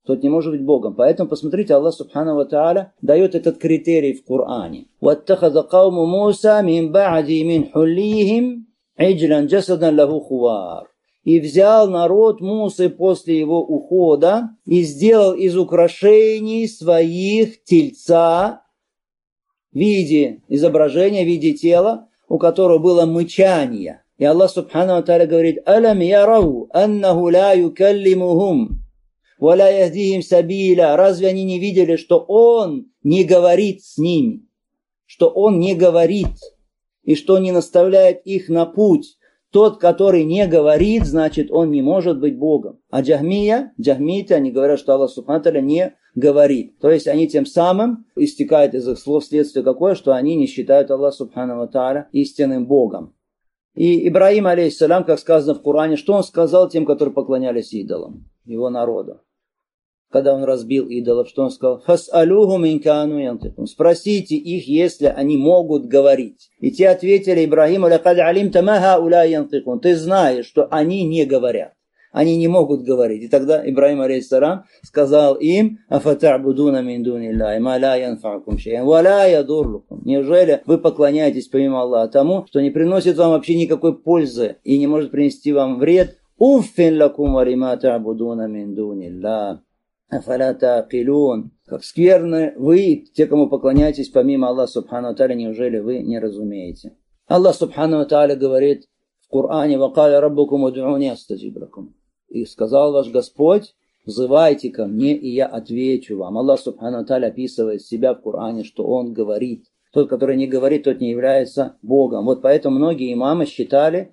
Тот не может быть Богом. Поэтому посмотрите, Аллах Субхану ва Тааля дает этот критерий в Коране. وَاتَّخَذَ قَوْمُ مُوسَى مِنْ بَعْدِ مِنْ حُلِّيهِمْ عِجْلًا جَسَدًا لَهُ خُوَارٍ. И взял народ Мусы после его ухода и сделал из украшений своих тельца в виде изображения, в виде тела, у которого было мычание. И Аллах Субхану ва Тааля говорит: «Алам ярау аннаху ла юкаллимухум ва ла яхдихим сабиля». Разве они не видели, что Он не говорит с ними, что Он не говорит, и что не наставляет их на путь? Тот, который не говорит, значит, он не может быть Богом. А джахмиты, они говорят, что Аллах Субхану ва Тааля не говорит. То есть они тем самым, истекает из их слов следствие какое, что они не считают Аллах Субхану ва Тааля истинным Богом. И Ибрахим, алейхиссалям, как сказано в Коране, что он сказал тем, которые поклонялись идолам, его народу? Когда он разбил идолов, что он сказал? «Фас'алюхум ин кану янтикун». Спросите их, если они могут говорить. И те ответили Ибрахиму: «Лакад алимта ма хауля янтикун». Ты знаешь, что они не говорят. Они не могут говорить. И тогда Ибрахим, алейхиссалям, сказал им: «Афата'будуна мин дуниллахи ма ла янфа'кум шей'ан ва ла ядуррукум». Неужели вы поклоняетесь помимо Аллаха тому, что не приносит вам вообще никакой пользы и не может принести вам вред? «Уффин лакум ва лима та'будуна мин дуниллахи афаля та'килун». Как скверны вы, те, кому поклоняетесь помимо Аллаха Субхану ва Тааля, неужели вы не разумеете? Аллах Субхану ва Тааля говорит в Коране: «Вакаля раббукум уд'уни астаджиб лакум». И сказал ваш Господь: взывайте ко мне, и я отвечу вам. Аллах Субхану ва Тааля описывает себя в Коране, что Он говорит. Тот, который не говорит, тот не является Богом. Вот поэтому многие имамы считали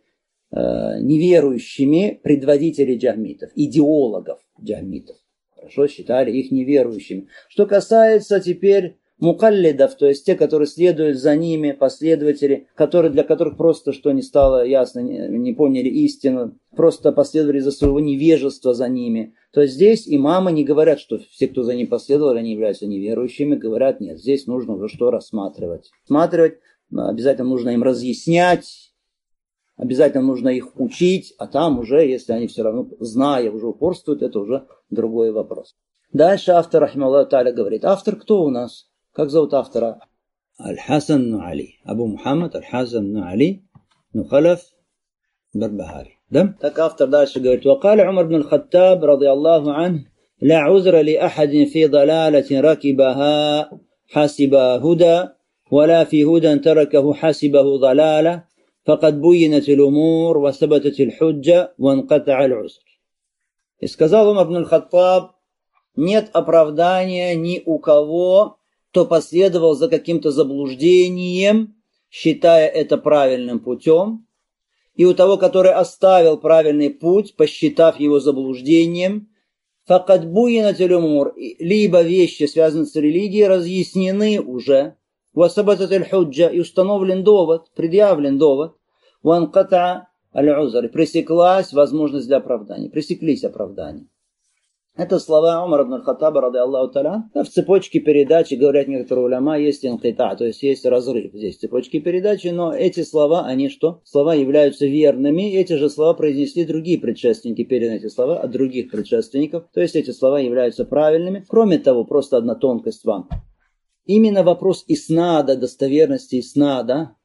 неверующими предводителей джахмитов, идеологов джахмитов. Хорошо, считали их неверующими. Что касается теперь мукаллидов, то есть те, которые следуют за ними, последователи, для которых просто что не стало ясно, не поняли истину, просто последовали за своего невежества за ними, то здесь имамы не говорят, что все, кто за ним последовал, они являются неверующими, говорят: нет, здесь нужно уже что рассматривать. Обязательно нужно им разъяснять, обязательно нужно их учить, а там уже, если они все равно, зная, уже упорствуют, это уже другой вопрос. Дальше автор, рахимахуллаху тааля, говорит. Автор кто у нас? Как зовут автора? Аль-Хасан бн Али. Абу Мухаммад Аль-Хасан бн Али бн Халаф Барбахари. Да? Так автор дальше говорит. وقال عمر بن الخطاب رضي الله عنه لا عذر لأحد في ضلالة ركبها حسب هدى ولا في هدى تركه حسبه ضلالة فقد بينت الأمور وثبتت الحجة وانقطع العذر. И сказал Умар ибн аль-Хаттаб: нет оправдания ни у кого, кто последовал за каким-то заблуждением, считая это правильным путем, и у того, который оставил правильный путь, посчитав его заблуждением. فقد بينت الأمور, либо вещи, связанные с религией, разъяснены уже, وثبتت الحجة, и установлен довод, предъявлен довод, وانقطع العذر, пресеклась возможность для оправдания, пресеклись оправдания. Это слова Умара ибн аль-Хаттаба, ради Аллаху та'аля. В цепочке передачи, говорят некоторые уляма, есть инкита, то есть есть разрыв здесь в цепочке передачи, но эти слова, они что? Слова являются верными, эти же слова произнесли другие предшественники, переданы эти слова от других предшественников, то есть эти слова являются правильными. Кроме того, просто одна тонкость вам. Именно вопрос иснада, достоверности иснада,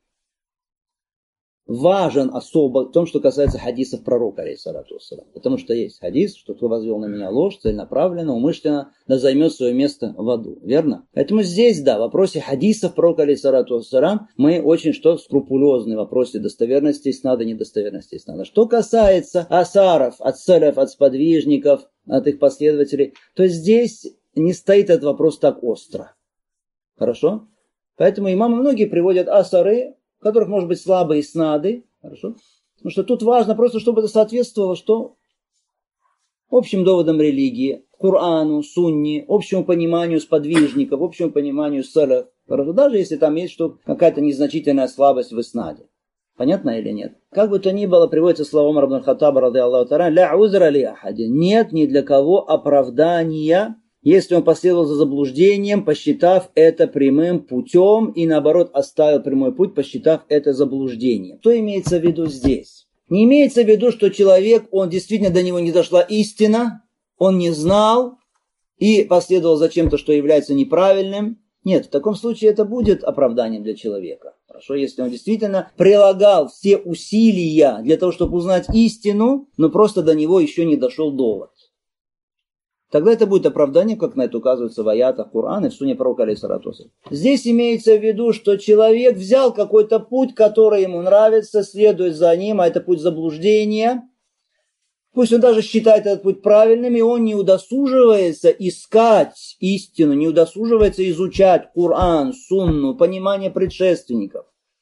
важен особо в том, что касается хадисов пророка, алейхиссалату вассалям. Потому что есть хадис, что кто возвел на меня ложь, целенаправленно, умышленно, да займет свое место в аду. Верно? Поэтому здесь, да, в вопросе хадисов пророка, алейхиссалату вассалям, мы очень скрупулезны в вопросе достоверности иснада, недостоверности иснада. Что касается асаров, от саляф, от сподвижников, от их последователей, то здесь не стоит этот вопрос так остро. Хорошо? Поэтому имамы многие приводят асары, в которых может быть слабые снады, хорошо? Потому что тут важно просто, чтобы это соответствовало что? Общим доводам религии, Корану, Сунне, общему пониманию сподвижников, общему пониманию салаф. Хорошо? Даже если там есть какая-то незначительная слабость в иснаде. Понятно или нет? Как бы то ни было, приводится слова Умара ибн аль-Хаттаба, ради Аллаху та'аля: «Ля узра ли ахади». Нет ни для кого оправдания, если он последовал за заблуждением, посчитав это прямым путем, и наоборот оставил прямой путь, посчитав это заблуждением. Что имеется в виду здесь? Не имеется в виду, что человек, он действительно до него не дошла истина, он не знал, и последовал за чем-то, что является неправильным, нет, в таком случае это будет оправданием для человека. Хорошо, если он действительно прилагал все усилия для того, чтобы узнать истину, но просто до него еще не дошел довод. Тогда это будет оправдание, как на это указывается в аятах Корана и в суне пророка алейхиссалату вассалям. Здесь имеется в виду, что человек взял какой-то путь, который ему нравится, следует за ним, а это путь заблуждения. Пусть он даже считает этот путь правильным, и он не удосуживается искать истину, не удосуживается изучать Коран, сунну, понимание предшественников.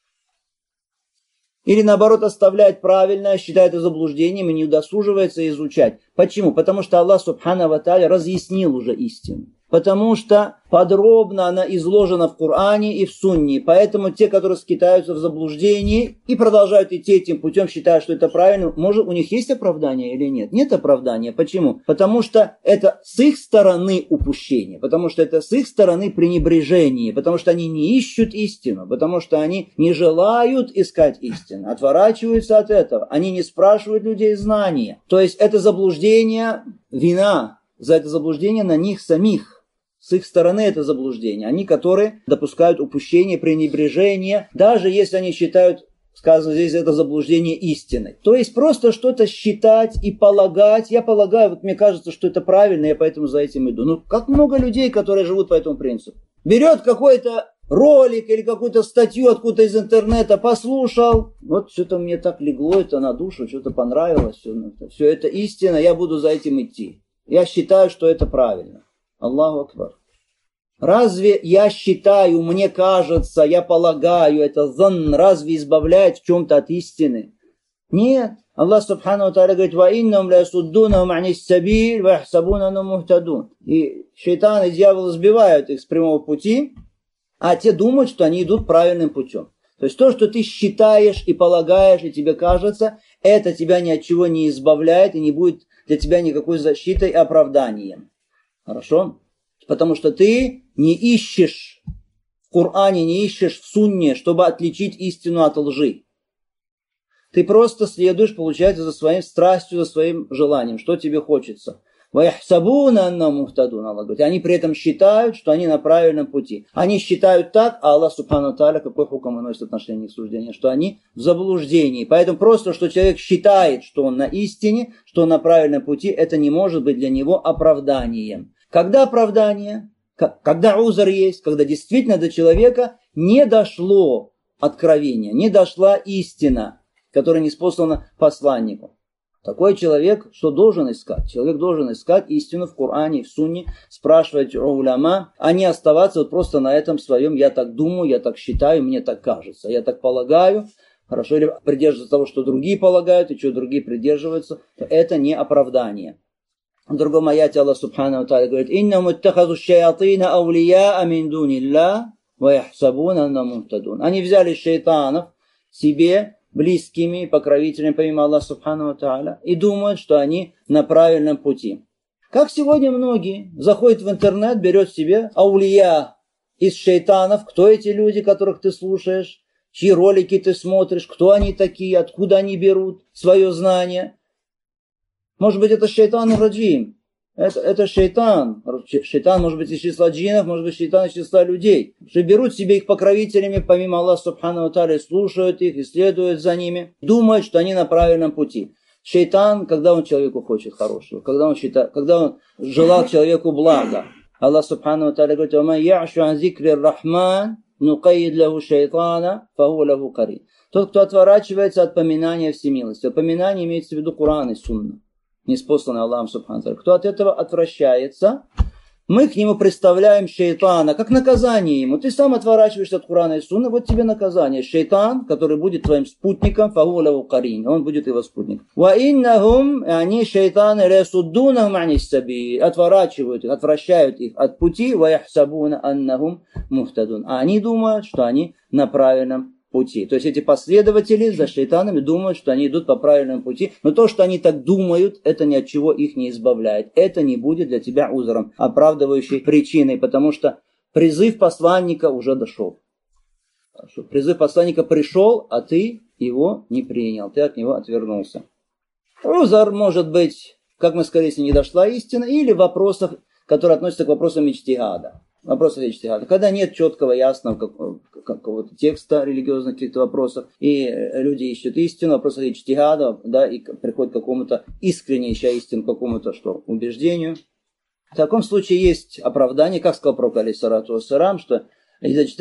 Или наоборот оставляет правильное, считает это заблуждением и не удосуживается изучать. Почему? Потому что Аллах Субхану ва Тааля разъяснил уже истину. Потому что подробно она изложена в Коране и в Сунне. Поэтому те, которые скитаются в заблуждении и продолжают идти этим путем, считая, что это правильно, может, у них есть оправдание или нет? Нет оправдания. Почему? Потому что это с их стороны упущение, потому что это с их стороны пренебрежение, потому что они не ищут истину, потому что они не желают искать истину, отворачиваются от этого, они не спрашивают людей знания. То есть это заблуждение, вина за это заблуждение на них самих. С их стороны это заблуждение. Они, которые допускают упущение, пренебрежение, даже если они считают, сказано здесь, это заблуждение истиной. То есть просто что-то считать и полагать. Я полагаю, вот мне кажется, что это правильно, я поэтому за этим иду. Ну, как много людей, которые живут по этому принципу. Берет какой-то ролик или какую-то статью откуда-то из интернета, послушал. Вот что-то мне так легло это на душу, что-то понравилось. Все это истина, я буду за этим идти. Я считаю, что это правильно. Аллаху Акбар. Разве я считаю, мне кажется, я полагаю, это занн, разве избавляет в чем-то от истины? Нет. Аллах Субхану ва Тааля говорит: «Ва иннам ла ясуддунахум анис сабиль ва яхсабуна аннахум мухтадун». И шайтан и дьявол сбивают их с прямого пути, а те думают, что они идут правильным путем. То есть то, что ты считаешь и полагаешь, и тебе кажется, это тебя ни от чего не избавляет и не будет для тебя никакой защитой и оправданием. Хорошо? Потому что ты не ищешь в Коране, не ищешь в Сунне, чтобы отличить истину от лжи. Ты просто следуешь, получается, за своей страстью, за своим желанием, что тебе хочется. وَيَحْسَبُونَ أَنَّهُمْ مُهْتَدُونَ. Аллах говорит, они при этом считают, что они на правильном пути. Они считают так, а Аллах Субхану ва Тааля какой хукм выносит отношение к суждению, что они в заблуждении. Поэтому просто, что человек считает, что он на истине, что он на правильном пути, это не может быть для него оправданием. Когда оправдание? Когда узр есть, когда действительно до человека не дошло откровение, не дошла истина, которая ниспослана посланнику. Такой человек что должен искать? Человек должен искать истину в Коране, в Сунне, спрашивать у уляма, а не оставаться вот просто на этом своем «я так думаю, я так считаю, мне так кажется, я так полагаю». Хорошо, или придерживаться того, что другие полагают, и что другие придерживаются, то это не оправдание. В другом аяте Аллах Субхану ва Тааля говорит: «Иннахум иттахазу шаятина аулияа мин дуниллах ва яхсабуна аннахум мухтадун». Они взяли шайтанов себе близкими, покровителями, помимо Аллаха Субхану ва Тааля, и думают, что они на правильном пути. Как сегодня многие заходят в интернет, берет себе аулия из шайтанов. Кто эти люди, которых ты слушаешь, чьи ролики ты смотришь, кто они такие, откуда они берут свое знание. Может быть, это шайтан раджим. Это шайтан. Шайтан может быть из числа джиннов, может быть шайтан из числа людей. Что берут себе их покровителями, помимо Аллаха Субхану ва Тааля, слушают их, исследуют за ними, думают, что они на правильном пути. Шайтан, когда он человеку хочет хорошего, когда он желал человеку блага. Аллах Субхану ва Тааля говорит: «Ваман я'шу ан зикри р-Рахман нукайид лаху шайтана фаху лаху карин». Тот, кто отворачивается от поминания всемилости. Поминание имеется в виду Коран и Сунна, ниспосланный Аллахом Субхану ва Тааля. Кто от этого отвращается, мы к нему представляем шайтана, как наказание ему. Ты сам отворачиваешься от Корана и Сунны, вот тебе наказание. Шайтан, который будет твоим спутником, фаху лаху карин, он будет его спутником. Ва иннахум, они шайтаны лясуддунахум анис сабиль, отворачивают их, отвращают их от пути, ва яхсабуна аннахум мухтадун. А они думают, что они на правильном пути. То есть эти последователи за шайтанами думают, что они идут по правильному пути, но то, что они так думают, это ни от чего их не избавляет. Это не будет для тебя узром, оправдывающей причиной, потому что призыв посланника уже дошел. Хорошо. Призыв посланника пришел, а ты его не принял, ты от него отвернулся. Узр может быть, как мы сказали, если не дошла истина, или в вопросах которые относятся к вопросам иджтихада. Когда нет четкого, ясного какого-то текста религиозных каких-то вопросов, и люди ищут истину, вопросы иджтихада, да, и приходят к какому-то искренне ища истину, к какому-то убеждению. В таком случае есть оправдание, как сказал пророк, алейхиссалату вассалам, что если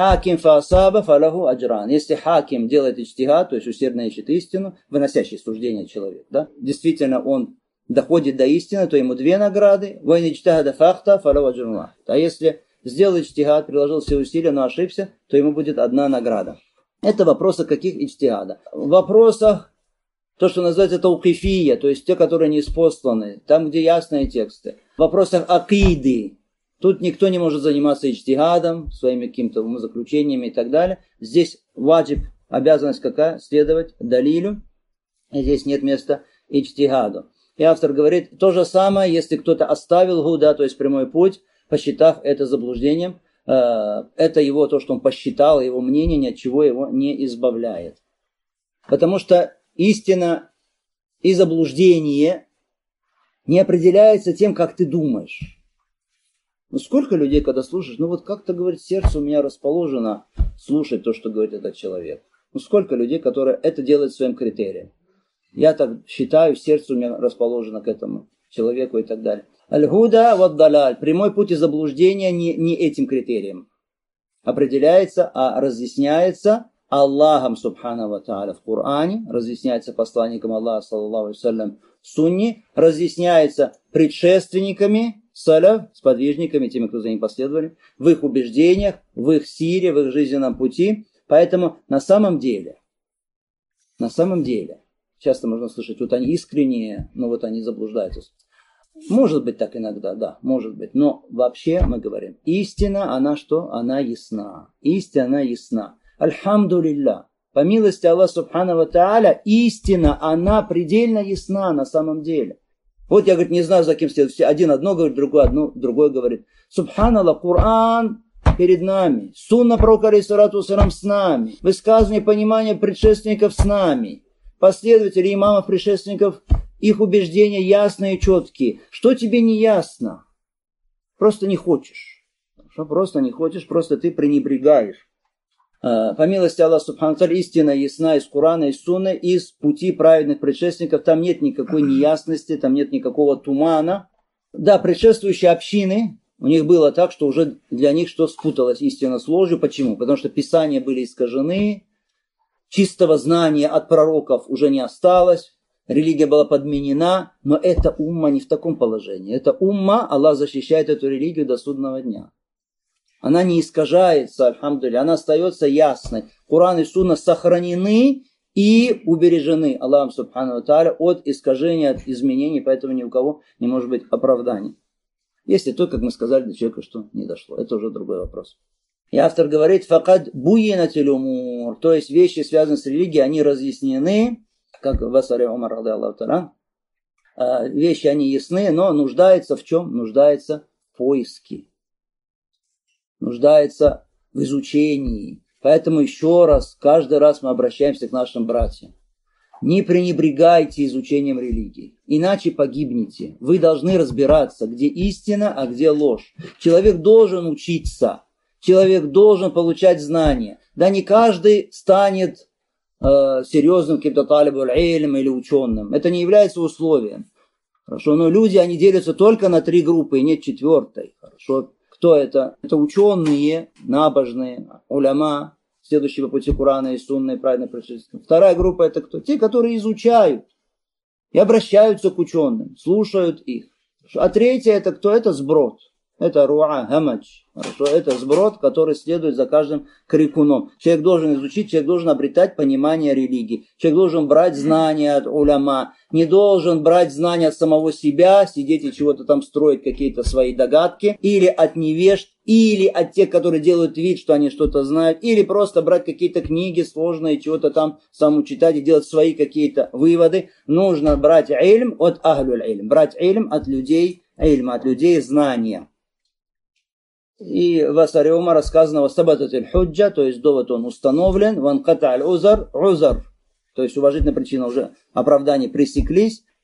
хаким делает иджтихад, то есть усердно ищет истину, выносящий суждение человек, да, действительно он доходит до истины, то ему 2 награды. А если сделал иджтихад, приложил все усилия, но ошибся, то ему будет 1 награда. Это вопросы каких иджтихада? В вопросах, то, что называется таукифия, то есть те, которые не испосланы, там, где ясные тексты. В вопросах акиды, тут никто не может заниматься иджтихадом, своими какими-то умозаключениями и так далее. Здесь ваджиб, обязанность какая? Следовать далилю. И здесь нет места иджтихаду. И автор говорит, то же самое, если кто-то оставил гуда, то есть прямой путь, посчитав это заблуждением, это его, то, что он посчитал, его мнение, ни от чего его не избавляет. Потому что истина и заблуждение не определяется тем, как ты думаешь. Ну сколько людей, когда слушаешь, как-то, говорит, сердце у меня расположено слушать то, что говорит этот человек. Ну сколько людей, которые это делают своим критерием. Я так считаю, сердце у меня расположено к этому человеку и так далее. Аль-гуда вад-далаль. Прямой путь и заблуждения не этим критерием определяется, а разъясняется Аллахом субхану ва тааля в Коране, разъясняется посланником Аллаха, саллаллаху алейхи ва саллям, в сунне, разъясняется предшественниками, саляф, сподвижниками, теми, кто за ним последовали, в их убеждениях, в их сире, в их жизненном пути. Поэтому на самом деле, часто можно слышать, они искренние, но они заблуждаются. Может быть так иногда, да, может быть. Но вообще мы говорим, истина, она что? Она ясна. Истина, она ясна. Альхамдулилля. По милости Аллаха субхану ва тааля, истина, она предельно ясна на самом деле. Вот я, говорит, не знаю, за кем следовать. Один одно говорит, другой говорит. Субханаллах, Коран перед нами. Сунна пророка, алейхиссалату вассалам, с нами. Высказывание, понимание предшественников с нами. Последователи имамов, предшественников, их убеждения ясные и четкие. Что тебе не ясно? Просто не хочешь. Просто не хочешь, просто ты пренебрегаешь. По милости Аллаха субхану тааля, истина ясна из Корана, из Сунны, из пути праведных предшественников. Там нет никакой неясности, там нет никакого тумана. Да, предшествующие общины, у них было так, что уже для них что спуталась истина с ложью. Почему? Потому что писания были искажены, чистого знания от пророков уже не осталось, религия была подменена, но эта умма не в таком положении. Эта умма, Аллах защищает эту религию до судного дня. Она не искажается, альхамдулилля, она остается ясной. Коран и Сунна сохранены и убережены Аллахом субхану ва тааля от искажения, от изменений, поэтому ни у кого не может быть оправданий. Если то, как мы сказали, до человека что не дошло. Это уже другой вопрос. И автор говорит, факад буйинатиль умур, то есть вещи, связанные с религией, они разъяснены, как в Асаре Умар, ради Аллаху та'аля. Вещи, они ясны, но нуждаются в чем? Нуждаются в поиске. Нуждается в изучении. Поэтому еще раз, каждый раз мы обращаемся к нашим братьям. Не пренебрегайте изучением религии, иначе погибнете. Вы должны разбираться, где истина, а где ложь. Человек должен учиться, человек должен получать знания. Да не каждый станет серьезным каким-то талибуль илм или ученым. Это не является условием. Хорошо, но люди, они делятся только на 3 группы, и нет 4-й. Хорошо. Кто это? Это ученые, набожные, уляма, следующие по пути Корана и Сунны, правильно предшественники. 2-я группа это кто? Те, которые изучают и обращаются к ученым, слушают их. А 3-я это кто? Это сброд. Это руа, гамадж. Хорошо, это сброд, который следует за каждым крикуном. Человек должен изучить, человек должен обретать понимание религии. Человек должен брать знания от уляма. Не должен брать знания от самого себя, сидеть и чего-то там строить, какие-то свои догадки. Или от невежд, или от тех, которые делают вид, что они что-то знают. Или просто брать какие-то книги сложные, чего-то там самому читать и делать свои какие-то выводы. Нужно брать ильм от ахлюль ильм. Брать ильм от людей, знания. И в Асаре Умара сказано «Вастабатат худжа», то есть довод он установлен, «Ванката аль-узар», то есть уважительная причина, уже оправдания пресеклись,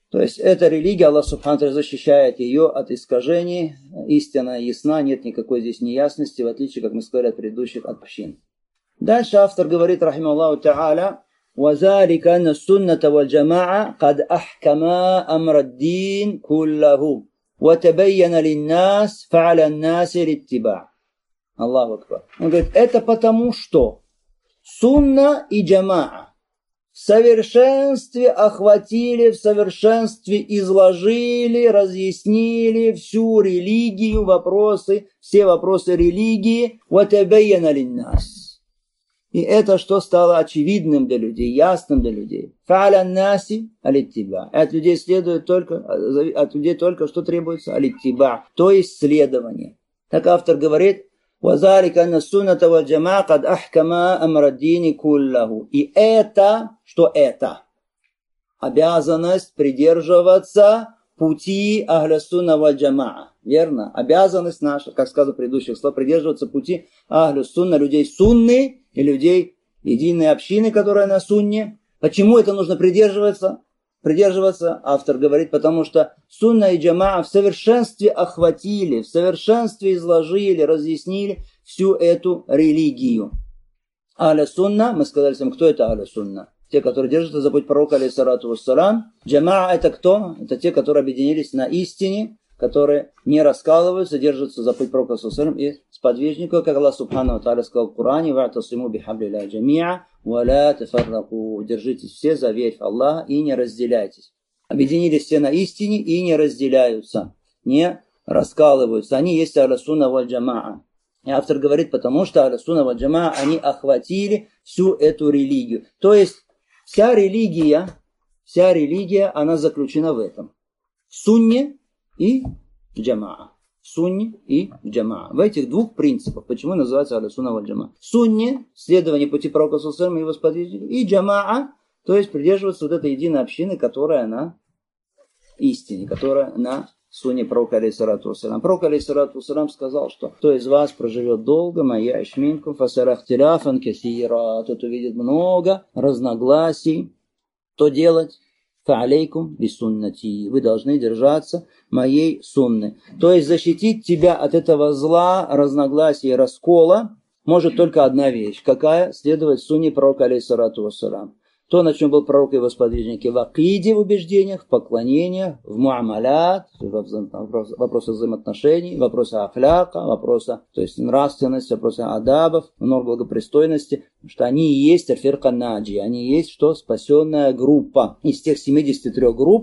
То есть эта религия, Аллах Субхану ва Тааля защищает ее от искажений. Истина ясна, нет никакой здесь неясности, в отличие, как мы сказали, от предыдущих общин. Дальше автор говорит, рахималлаху та'аля, وَذَلِكَ أَنَّ السُّنَّةَ وَالْجَمَاعَةَ قَدْ أَحْكَمَا أَمْرَ الدِّينِ كُلَّهُ وَتَبَيَّنَ لِلنَّاسِ فَعَلَى النَّاسِ الاتِّبَاعِ. Аллаху акбар. Он говорит, это потому что сунна и джамаа в совершенстве охватили, в совершенстве изложили, разъяснили всю религию, вопросы, все вопросы религии. وَتَبَيَّنَ لِلنَّاسِ. И это что стало очевидным для людей, ясным для людей. فَعَلَى النَّاسِ الاتباع. От людей следует только, от людей только что требуется алиттиба, то есть следование. Так автор говорит, وَذَلِكَ أَنَّ السُّنَّةَ وَالْجَمَاعَةَ قَدْ أَحْكَمَا أَمْرَ الدِّينِ كُلَّهُ. И это, что это? Обязанность придерживаться пути Ахля Сунна валь Джамаа. Верно? Обязанность наша, как сказано в предыдущих словах, придерживаться пути Ахля Сунна, людей сунны и людей единой общины, которая на сунне. Почему это нужно придерживаться? Автор говорит, потому что сунна и джамаа в совершенстве охватили, в совершенстве изложили, разъяснили всю эту религию. Ахля Сунна, мы сказали всем, кто это Ахля Сунна? Те, которые держатся за путь пророка, алейхиссалату вассалам. Джамаа это кто? Это те, которые объединились на истине, которые не раскалываются, держатся за путь пророка и сподвижников, как Аллах Субхану ва Тааля сказал в Коране, «Ва'тасиму бихаблиллахи джами'а, ва ла тафарраку». Держитесь все за верь в Аллаха и не разделяйтесь. Объединились все на истине и не разделяются, не раскалываются. Они есть Ахля Сунна валь Джамаа. И автор говорит, потому что Ахля Сунна валь Джамаа, они охватили всю эту религию. То есть вся религия, она заключена в этом. В сунне и джамаа. В сунне и джамаа. В этих двух принципах. Почему называется Ахля Сунна валь Джамаа? В сунне, следование пути пророка и его сподвижников. И джамаа, то есть придерживаться вот этой единой общины, которая на истине, которая на сунне пророка алейхиссалату вассалам. Пророк алейхиссалату вассалам сказал, что кто из вас проживет долго, моя ишминкум фасарахтиляфан касира. Тот увидит много разногласий. Что делать? Фа'алейкум бисуннати. Вы должны держаться моей сунны. То есть защитить тебя от этого зла, разногласия, раскола может только одна вещь. Какая? Следовать сунне пророка алейхиссалату вассалам. То, на чем был пророк и его сподвижники в акиде, в убеждениях, в поклонениях, в муамалят, вопросы взаимоотношений, вопросы ахляка, вопросы, то есть нравственности, вопросы адабов, норм благопристойности, что они и есть афирка наджи, они и есть что? Спасенная группа. Из тех 73 групп,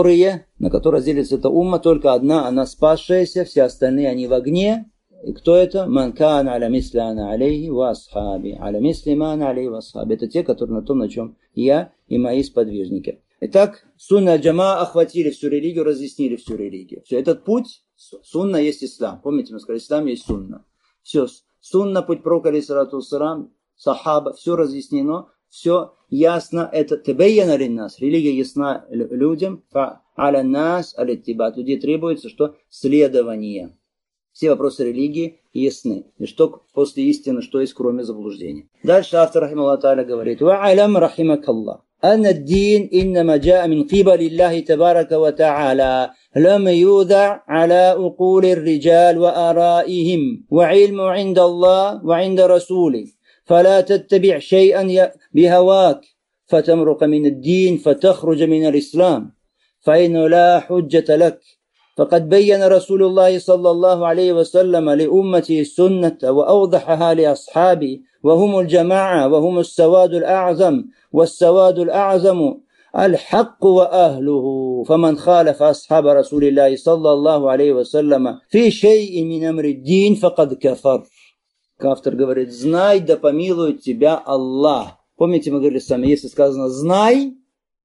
на которые делится эта умма, только одна, она спасшаяся, все остальные они в огне. И кто это? Ман кана аля мисли ана алейхи ва асхаби. Аля мисли ма ана алейхи ва асхаби. Это те, которые на том, на чем я и мои сподвижники. Итак, сунна джама охватили всю религию, разъяснили всю религию. Все, этот путь, сунна есть ислам. Помните, мы сказали, ислам есть сунна. Все, сунна, путь пророка, алейхиссалату вассалам, сахаба, все разъяснено, все ясно. Это табайяна линнас. Религия ясна людям. Фа аля нас алиттиба. От людей требуется, что следование. Все вопросы религии ясны. И что после истины, что есть кроме заблуждения. Дальше автор рахимахуллах тааля говорит: «Ва'алям рахимакаллах, анна ад-дин иннама джаа мин кибали Аллахи табарака ва та'аля, лам юда' аля укули ар-риджал ва араихим, ва илму инда Аллах ва инда Расулih, фала таттаби' шай'ан бихавак, фатамрука мин ад-дин, фатахруджа мин ал-ислам, фаинну ла худжата лак». فقد بين رسول الله صلى الله عليه وسلم لأمته السنة وأوضحها لأصحابه وهم الجماعة وهم السواد الأعظم والسواد الأعظم الحق وأهله فمن خالف أصحاب رسول الله صلى الله عليه وسلم في شيء من أمر الدين فقد كفر. Автор говорит: знай, да помилует тебя Аллах. Помните, мы говорили с вами, если сказано знай,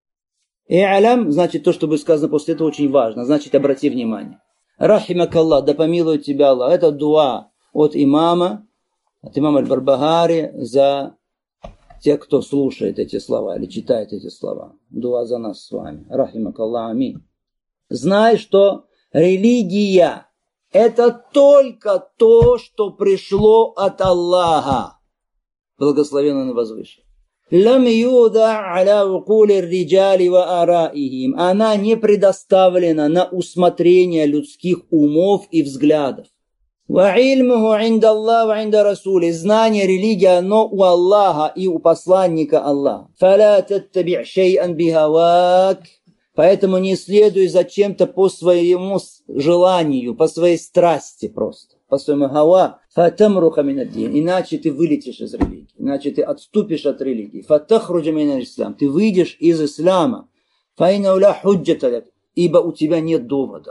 «И'алям», значит, то, что будет сказано после этого, очень важно. Значит, обрати внимание. «Рахимакаллах», да помилует тебя Аллах. Это дуа от имама Аль-Барбахари за тех, кто слушает эти слова или читает эти слова. Дуа за нас с вами. «Рахимакаллах, амин». Знай, что религия – это только то, что пришло от Аллаха, благословенного и возвышенного. Лам юда аля укули риджали ва араихим. Она не предоставлена на усмотрение людских умов и взглядов. Ва ильмуху инда Аллах ва инда Расули. Знание религии, оно у Аллаха и у посланника Аллаха. Фаля таттаби' шей'ан бихавак. Поэтому не следуй за чем-то по своему желанию, по своей страсти просто. По своему хава. Фатамруха минаддин. Иначе ты вылетишь из религии. Иначе ты отступишь от религии. Фатахруджа миналь ислам. Ты выйдешь из ислама. Фаинау ля худжата лак. Ибо у тебя нет довода.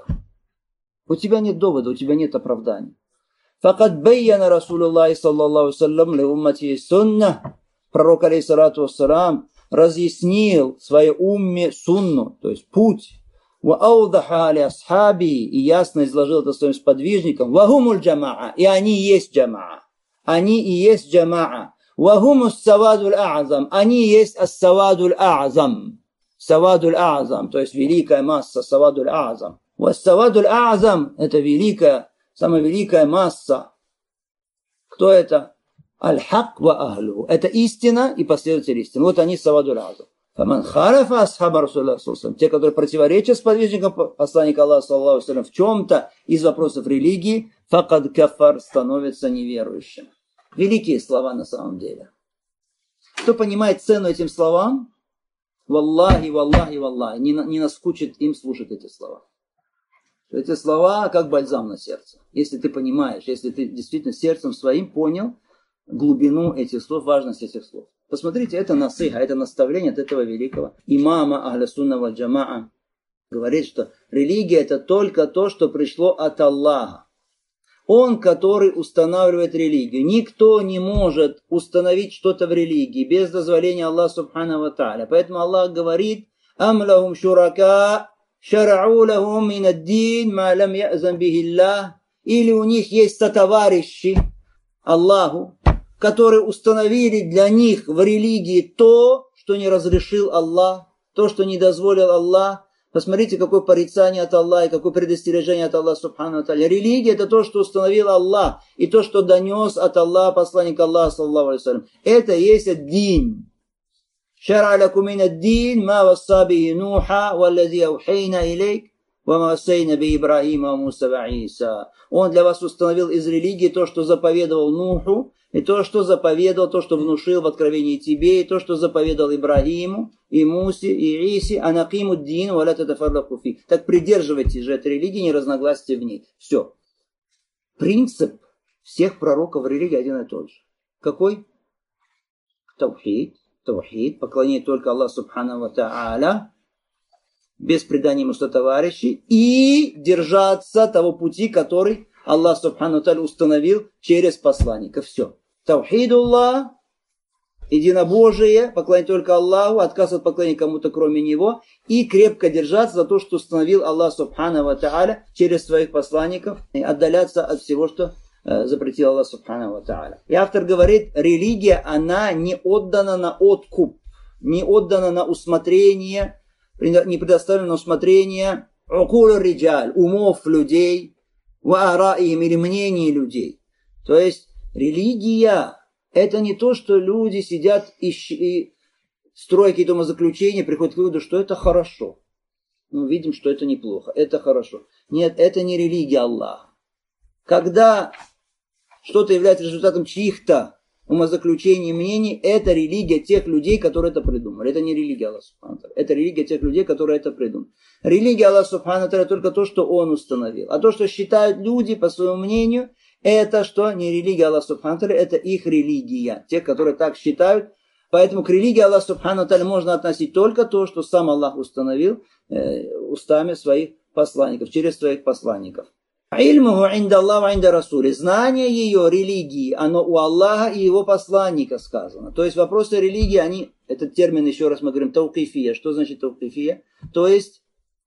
У тебя нет довода, у тебя нет оправдания. Факад байяна Расулуллахи саллаллаху саллям ли уммати сунна. Пророк алейхиссалату вассалам разъяснил своей умме сунну, то есть путь. وَأَوْضَحَ لِأَصْحَابِهِ. И ясно изложил это своим сподвижникам. وَهُمُ الْجَمَاعَ. И они есть джамаа. Они и есть джамаа. وَهُمُ السَّوَادُ الْأَعْظَمِ. Они есть السَّوَادُ الْأَعْظَمِ. Саваду аль-А'зам, то есть великая масса, Саваду аль-А'зам. Саваду аль-А'зам – это великая, самая великая масса. Кто это? Аль-Хак ва Ахлю. Это истина и последователи истины. Вот они Саваду аль-А'зам. Фаман харафа асхаба Расулуллаха саллаллаху алейхи ва саллям. Те, которые противоречат сподвижникам посланника Аллаха саллаллаху алейхи ва саллям в чем-то из вопросов религии, факад кафар, становится неверующим. Великие слова на самом деле. Кто понимает цену этим словам, валлахи, валлахи, валлахи, не наскучит им слушать эти слова. Эти слова как бальзам на сердце. Если ты понимаешь, если ты действительно сердцем своим понял глубину этих слов, важность этих слов. Посмотрите, это насыха, это наставление от этого великого имама Ахля Сунна валь Джамаа. Говорит, что религия это только то, что пришло от Аллаха. Он, который устанавливает религию. Никто не может установить что-то в религии без дозволения Аллаха Субхану ва Тааля. Поэтому Аллах говорит: «Ам лахум шурака, шарау лахум мин ад-дин, ма лам я'зан бихи Аллах». Или у них есть сотоварищи Аллаху, которые установили для них в религии то, что не разрешил Аллах, то, что не дозволил Аллах. Посмотрите, какое порицание от Аллаха и какое предостережение от Аллаха Субхану ва Тааля. Религия это то, что установил Аллах, и то, что донес от Аллаха посланник Аллаха саллаллаху алейхи ва саллям. Это есть ад-дин. Шар'а лакум мин ад-дин ма васса бихи Нуха валладзи аухейна илейк ва ма вассайна би Ибрахима ва Муса ва Иса. Он для вас установил из религии то, что заповедовал Нуху, и то, что заповедовал, то, что внушил в откровении тебе, и то, что заповедовал Ибрагиму, и Мусе, и Исе, анакиму дин ва ля татафарраку фи. Так придерживайтесь же этой религии, не разногласьте в ней. Все. Принцип всех пророков религии один и тот же. Какой? Таухид. Таухид. Поклонение только Аллаху Субхану ва Тааля, без предания ему сотоварищей, и держаться того пути, который Аллах Субхану ва Тааля установил через посланника. Все. Таухидуллах, единобожие, поклонение только Аллаху, отказ от поклонения кому-то кроме Него, и крепко держаться за то, что установил Аллах Субхану ва Тааля через своих посланников, и отдаляться от всего, что запретил Аллах Субхану ва Тааля. И автор говорит, религия, она не отдана на откуп, не отдана на усмотрение, не предоставлена на усмотрение укуля риджаль, умов людей, ва араихим, или мнений людей. То есть религия это не то, что люди сидят и строят какие-то умозаключения, приходят к выводу, что это хорошо. Мы видим, что это неплохо, это хорошо. Нет, это не религия Аллаха. Когда что-то является результатом чьих-то умозаключений и мнений, это религия тех людей, которые это придумали. Это не религия Аллаха Субхану ва Тааля. Это религия тех людей, которые это придумали. Религия Аллаха Субхану ва Тааля только то, что Он установил. А то, что считают люди, по своему мнению, это что? Не религия Аллаха Субхану ва Тааля, это их религия. Те, которые так считают. Поэтому к религии Аллаха Субхану ва Тааля можно относить только то, что сам Аллах установил устами своих посланников, через своих посланников. Ильмуху инда Аллаха ва инда Расули. Знание ее, религии, оно у Аллаха и его посланника сказано. То есть вопросы религии, они, этот термин, еще раз мы говорим, таукифия. Что значит таукифия? То есть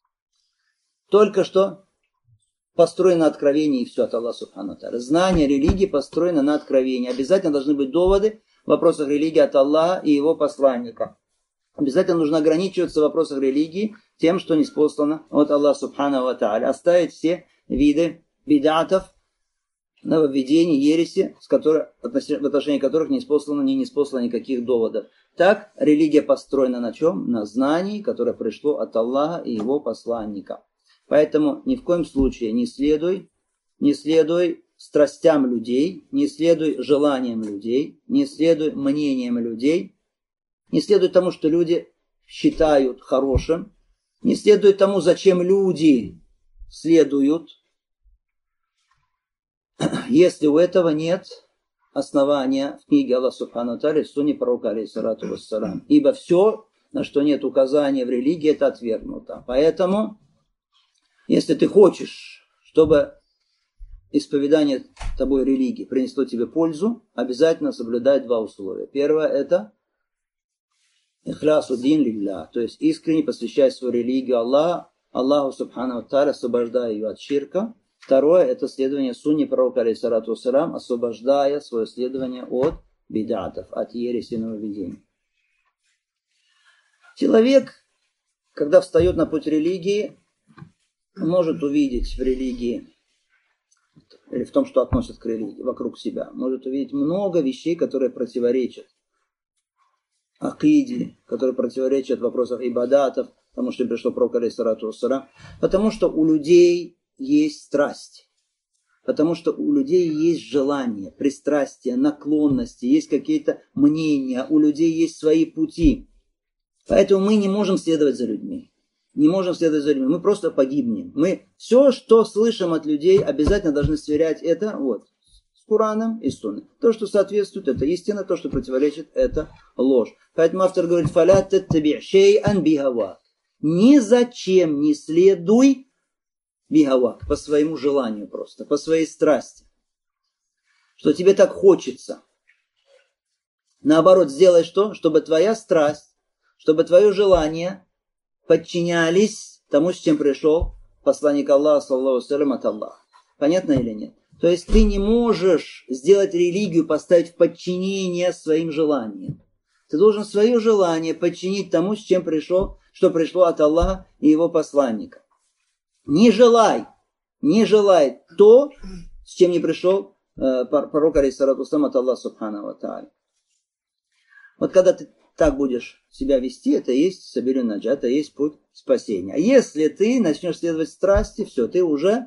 только что построено на откровении, и все от Аллаха Субхану ва Тааля. Знание религии построено на откровении. Обязательно должны быть доводы в вопросах религии от Аллаха и его посланника. Обязательно нужно ограничиваться в вопросах религии тем, что ниспослано от Аллаха Субхану ва Тааля. Оставить все виды бидатов, нововведений, ереси, в отношении которых не ниспослано никаких доводов. Так, религия построена на чем? На знании, которое пришло от Аллаха и его посланника. Поэтому ни в коем случае не следуй страстям людей, не следуй желаниям людей, не следуй мнениям людей, не следуй тому, что люди считают хорошим, не следуй тому, зачем люди следуют, если у этого нет основания в книге Аллаха Субхану ва Тааля и в сунне пророка алейхиссалату вассалам. Ибо все, на что нет указания в религии, это отвергнуто. Поэтому, если ты хочешь, чтобы исповедание тобой религии принесло тебе пользу, обязательно соблюдай два условия. Первое – это ихлясу дин лилля, то есть искренне посвящай свою религию Аллаху Субхану ва Тааля, освобождая ее от ширка. Второе – это следование сунне пророка алейхиссалату вассалам, освобождая свое следование от бидатов, от ереси и нововведений. Человек, когда встает на путь религии, может увидеть в религии, или в том, что относят к религии, вокруг себя, может увидеть много вещей, которые противоречат акиде, которые противоречат вопросам ибадатов, потому что пришло пророк алейхиссалату вассалам, потому что у людей есть страсть, потому что у людей есть желания, пристрастия, наклонности, есть какие-то мнения, у людей есть свои пути. Поэтому мы не можем следовать за людьми. Мы просто погибнем. Мы все, что слышим от людей, обязательно должны сверять это с Кораном и Сунной. То, что соответствует, это истина, то, что противоречит, это ложь. Поэтому автор говорит: «Фаля таттаби' шей'ан бихавак». Ни зачем не следуй бихавак, по своему желанию просто, по своей страсти. Что тебе так хочется. Наоборот, сделай что? Чтобы твоя страсть, чтобы твое желание подчинялись тому, с чем пришел посланник Аллаха, саллаллаху алейхи ва саллям, от Аллаха. Понятно или нет? То есть ты не можешь сделать религию, поставить в подчинение своим желаниям. Ты должен свое желание подчинить тому, с чем что пришло от Аллаха и его посланника. Не желай то, с чем не пришел пророк алейхиссалату вассалам от Аллаха Субхану ва Тааля. Вот когда ты так будешь себя вести, это и есть сабилюн наджат, это и есть путь спасения. А если ты начнешь следовать страсти, все, ты уже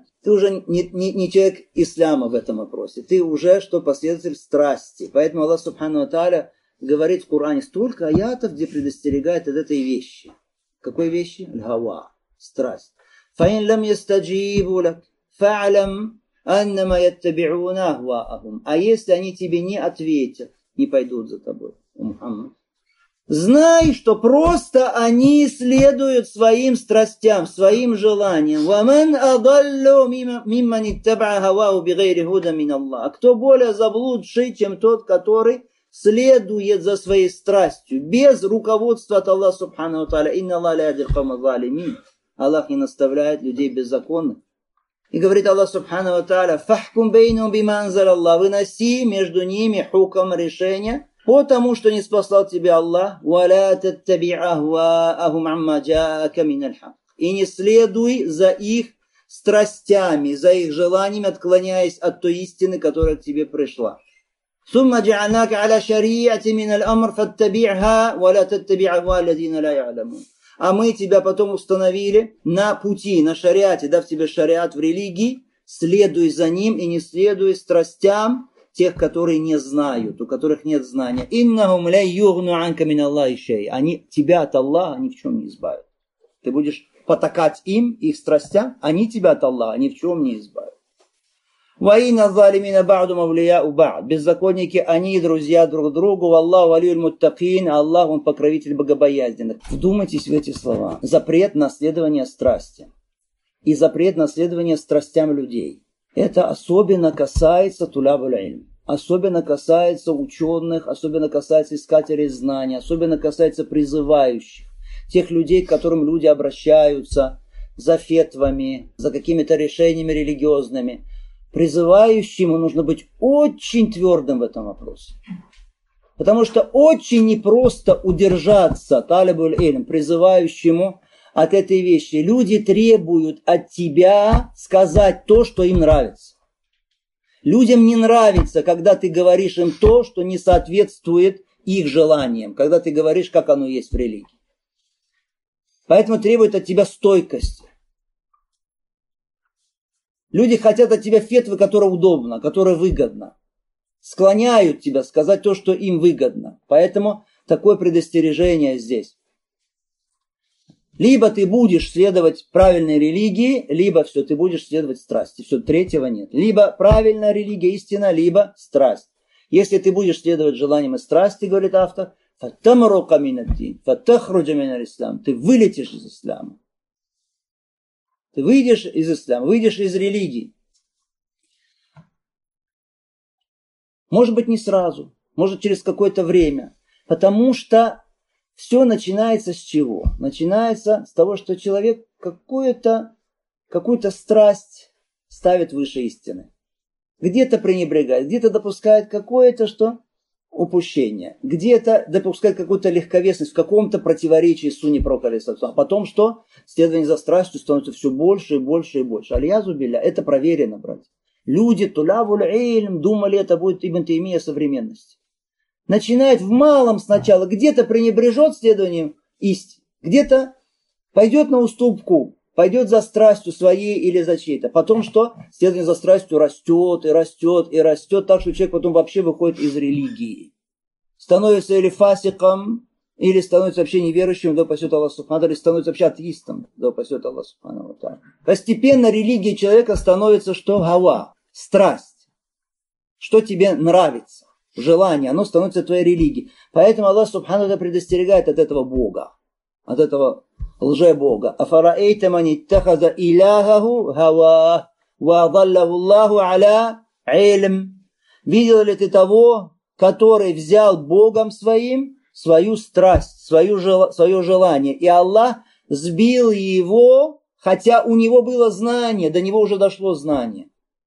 не человек исляма в этом вопросе. Ты уже последователь страсти. Поэтому Аллах Субхану ва Тааля говорит в Коране столько аятов, где предостерегает от этой вещи. Какой вещи? Аль-хава, страсть. فَإِنْ لَمْ يَسْتَجِيبُوا لَكَ فَاعْلَمْ أَنَّمَا يَتَّبِعُونَ أَهْوَاءَهُمْ. А если они тебе не ответят, не пойдут за тобой, о Мухаммад, знай, что просто они следуют своим страстям, своим желаниям. وَمَنْ أَضَلُّ مِمَّنِ اتَّبَعَ هَوَاهُ بِغَيْرِ هُدًى مِنَ اللَّهِ. А кто более заблудший, чем тот, который следует за своей страстью, без руководства от Аллаха Субхану ва Тааля. «Инна Аллаха ла яхди аль-кавма залимин». Аллах не наставляет людей беззаконных. И говорит Аллах Субхану ва Тааля: «Фахкум бейнум бима анзаля Аллах». Выноси между ними хукам, решение, по тому, что не спасал тебя Аллах. «Валя таттаби' ахваахум амма джаака миналь хак». И не следуй за их страстями, за их желаниями, отклоняясь от той истины, которая к тебе пришла. ثم جعلناك على شريعة من الأمر فاتبعها ولا تتبع أهواء الذين لا يعلمون. А мы тебя потом установили на пути, на шариате, дав тебе шариат в религии, следуй за ним и не следуй страстям тех, которые не знают, у которых нет знания. «Иннахум ля югну анка мин Аллахи шей». Они тебя от Аллаха ни в чем не избавят. Ты будешь потакать им, их страстям, они тебя от Аллаха ни в чем не избавят. «Ваина залимина ба'ду мавлияу ба'д». Беззаконники, они друзья друг другу. «Аллаху валиюль муттакин». Аллах, он покровитель богобоязненных. Вдумайтесь в эти слова. Запрет на следование страсти. И запрет на следование страстям людей. Это особенно касается тулябуль илм. Особенно касается ученых, особенно касается искателей знаний, особенно касается призывающих. Тех людей, к которым люди обращаются за фетвами, за какими-то решениями религиозными. Призывающему нужно быть очень твердым в этом вопросе. Потому что очень непросто удержаться, талибуль илм, призывающему от этой вещи. Люди требуют от тебя сказать то, что им нравится. Людям не нравится, когда ты говоришь им то, что не соответствует их желанием, когда ты говоришь, как оно есть в религии. Поэтому требует от тебя стойкости. Люди хотят от тебя фетвы, которая удобна, которая выгодна. Склоняют тебя сказать то, что им выгодно. Поэтому такое предостережение здесь. Либо ты будешь следовать правильной религии, либо все, ты будешь следовать страсти. Все, третьего нет. Либо правильная религия, истина, либо страсть. Если ты будешь следовать желаниям и страсти, говорит автор, фаттамрука минаддин, фаттахруджа миналь ислам, ты вылетишь из ислама. Ты выйдешь из ислама, выйдешь из религии. Может быть, не сразу, может, через какое-то время. Потому что все начинается с чего? Начинается с того, что человек какую-то страсть ставит выше истины. Где-то пренебрегает, где-то допускает какое-то что? Упущение. Где-то допускает какую-то легковесность в каком-то противоречии с сунни пророка. А потом что? Следование за страстью становится все больше и больше и больше. Аль-язу билля. Это проверено, братья. Люди тулявуль ильм думали, это будет Ибн Таймия современности. Начинает в малом сначала, где-то пренебрежет следованием истины, где-то пойдет на уступку, пойдет за страстью своей или за чьей-то. Потом что? Следование за страстью растет и растет и растет, так что человек потом вообще выходит из религии. Становится или фасиком, или становится вообще неверующим, да упасет Аллах Субхану, или становится вообще атеистом, да упасет Аллах Субхану. Постепенно религия человека становится что? Гава, страсть. Что тебе нравится? Желание, оно становится твоей религией. Поэтому Аллах Субхану предостерегает от этого Бога, от этого лже-бога. Афараэйта ман иттахаза иляхаху гава ва адаллаху Аллаху аля илм. Видел ли ты того, который взял Богом своим свою страсть, свое желание, и Аллах сбил его, хотя у него было знание, до него уже дошло знание.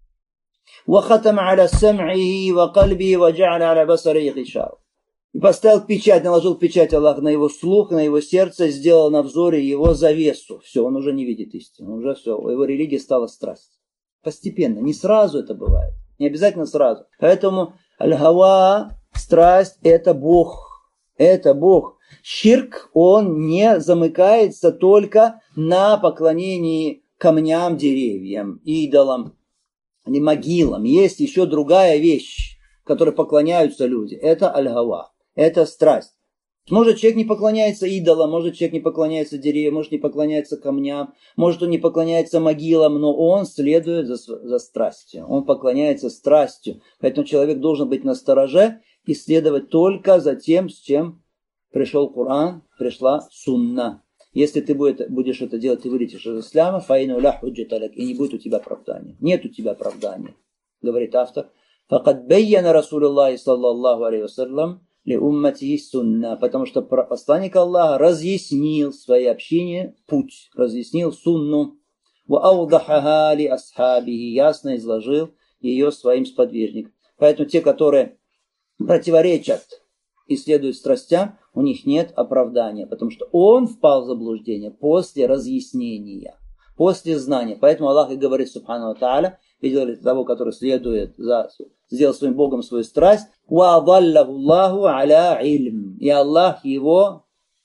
وختم على سمعه وقلبه وجعل على بصره غشاوة. И поставил печать, наложил печать Аллах на его слух, на его сердце, сделал на взоре его завесу. Все, он уже не видит истину, уже все, его религия стала страсть. Постепенно, не сразу это бывает, не обязательно сразу. Поэтому аль-гава, страсть, это Бог, это Бог. Ширк, он не замыкается только на поклонении камням, деревьям, идолам, не могилам. Есть еще другая вещь, которой поклоняются люди. Это аль-гава, это страсть. Может, человек не поклоняется идолам, может, человек не поклоняется деревьям, может, не поклоняется камням, может, он не поклоняется могилам, но он следует за страстью. Он поклоняется страстью. Поэтому человек должен быть настороже и следовать только за тем, с чем пришел Коран, пришла сунна. Если ты будешь это делать, ты вылетишь из исляма, фаину ля худжата лак, и не будет у тебя оправдания. Нет у тебя оправдания, говорит автор. Факад байяна Расулуллахи саллаллаху алейхи вассалям ли уммати сунна, потому что посланник Аллаха разъяснил своей общине путь, разъяснил сунну. Ва аудахаха ли асхабихи, ясно изложил ее своим сподвижникам. Поэтому те, которые противоречат и следуют страстям, у них нет оправдания, потому что он впал в заблуждение после разъяснения, после знания. Поэтому Аллах и говорит, субхану ва тааля, видел ли того, который следует сделал своим Богом свою страсть, ва адаллаху Аллаху аля илм. И Аллах его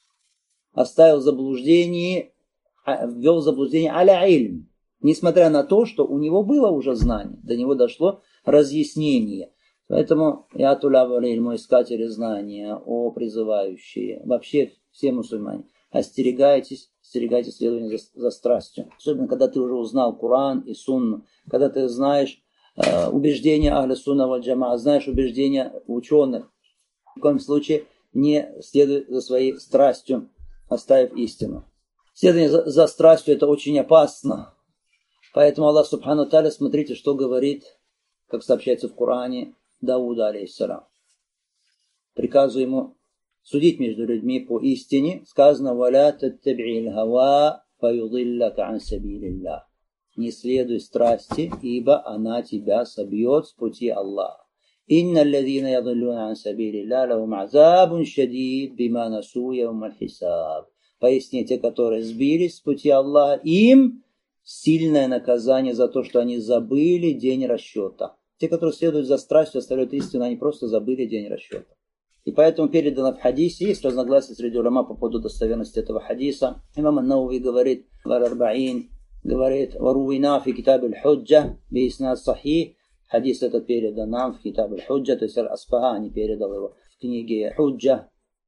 оставил в заблуждении, ввел в заблуждение аля илм. Несмотря на то, что у него было уже знание, до него дошло разъяснение. Поэтому я мой искатели знания, о призывающие, вообще все мусульмане, остерегайтесь следования за страстью. Особенно, когда ты уже узнал Коран и Сунну, когда ты знаешь убеждения Ахля Сунна валь Джамаа, знаешь убеждения ученых. В коем случае не следуй за своей страстью, оставив истину. Следование за страстью это очень опасно. Поэтому Аллах Субхану Тааля, смотрите, что говорит, как сообщается в Коране, Дауда, алейхиссалям. Приказываю ему судить между людьми по истине. Сказано, «Валя таттаби'ил хава, фаюдиллака ан сабилилля». Не следуй страсти, ибо она тебя собьет с пути Аллаха. «Инна алладhina ядиллуна ан сабилилля, лахум азабун шадид, бима насу яумаль хисаб». Поясни, те, которые сбились с пути Аллаха, им сильное наказание за то, что они забыли день расчета. Те, которые следуют за страстью, оставляют истину, они просто забыли день расчета. И поэтому передано в хадисе, есть разногласия среди уляма по поводу достоверности этого хадиса. Имам ан-Навави говорит, вар-арбаин, говорит, варуина фи китаб аль-худжа, бииснад сахих. Хадис этот передан нам в китаб аль-худжа, то есть Аль-Аспахани передал его в книге Худжа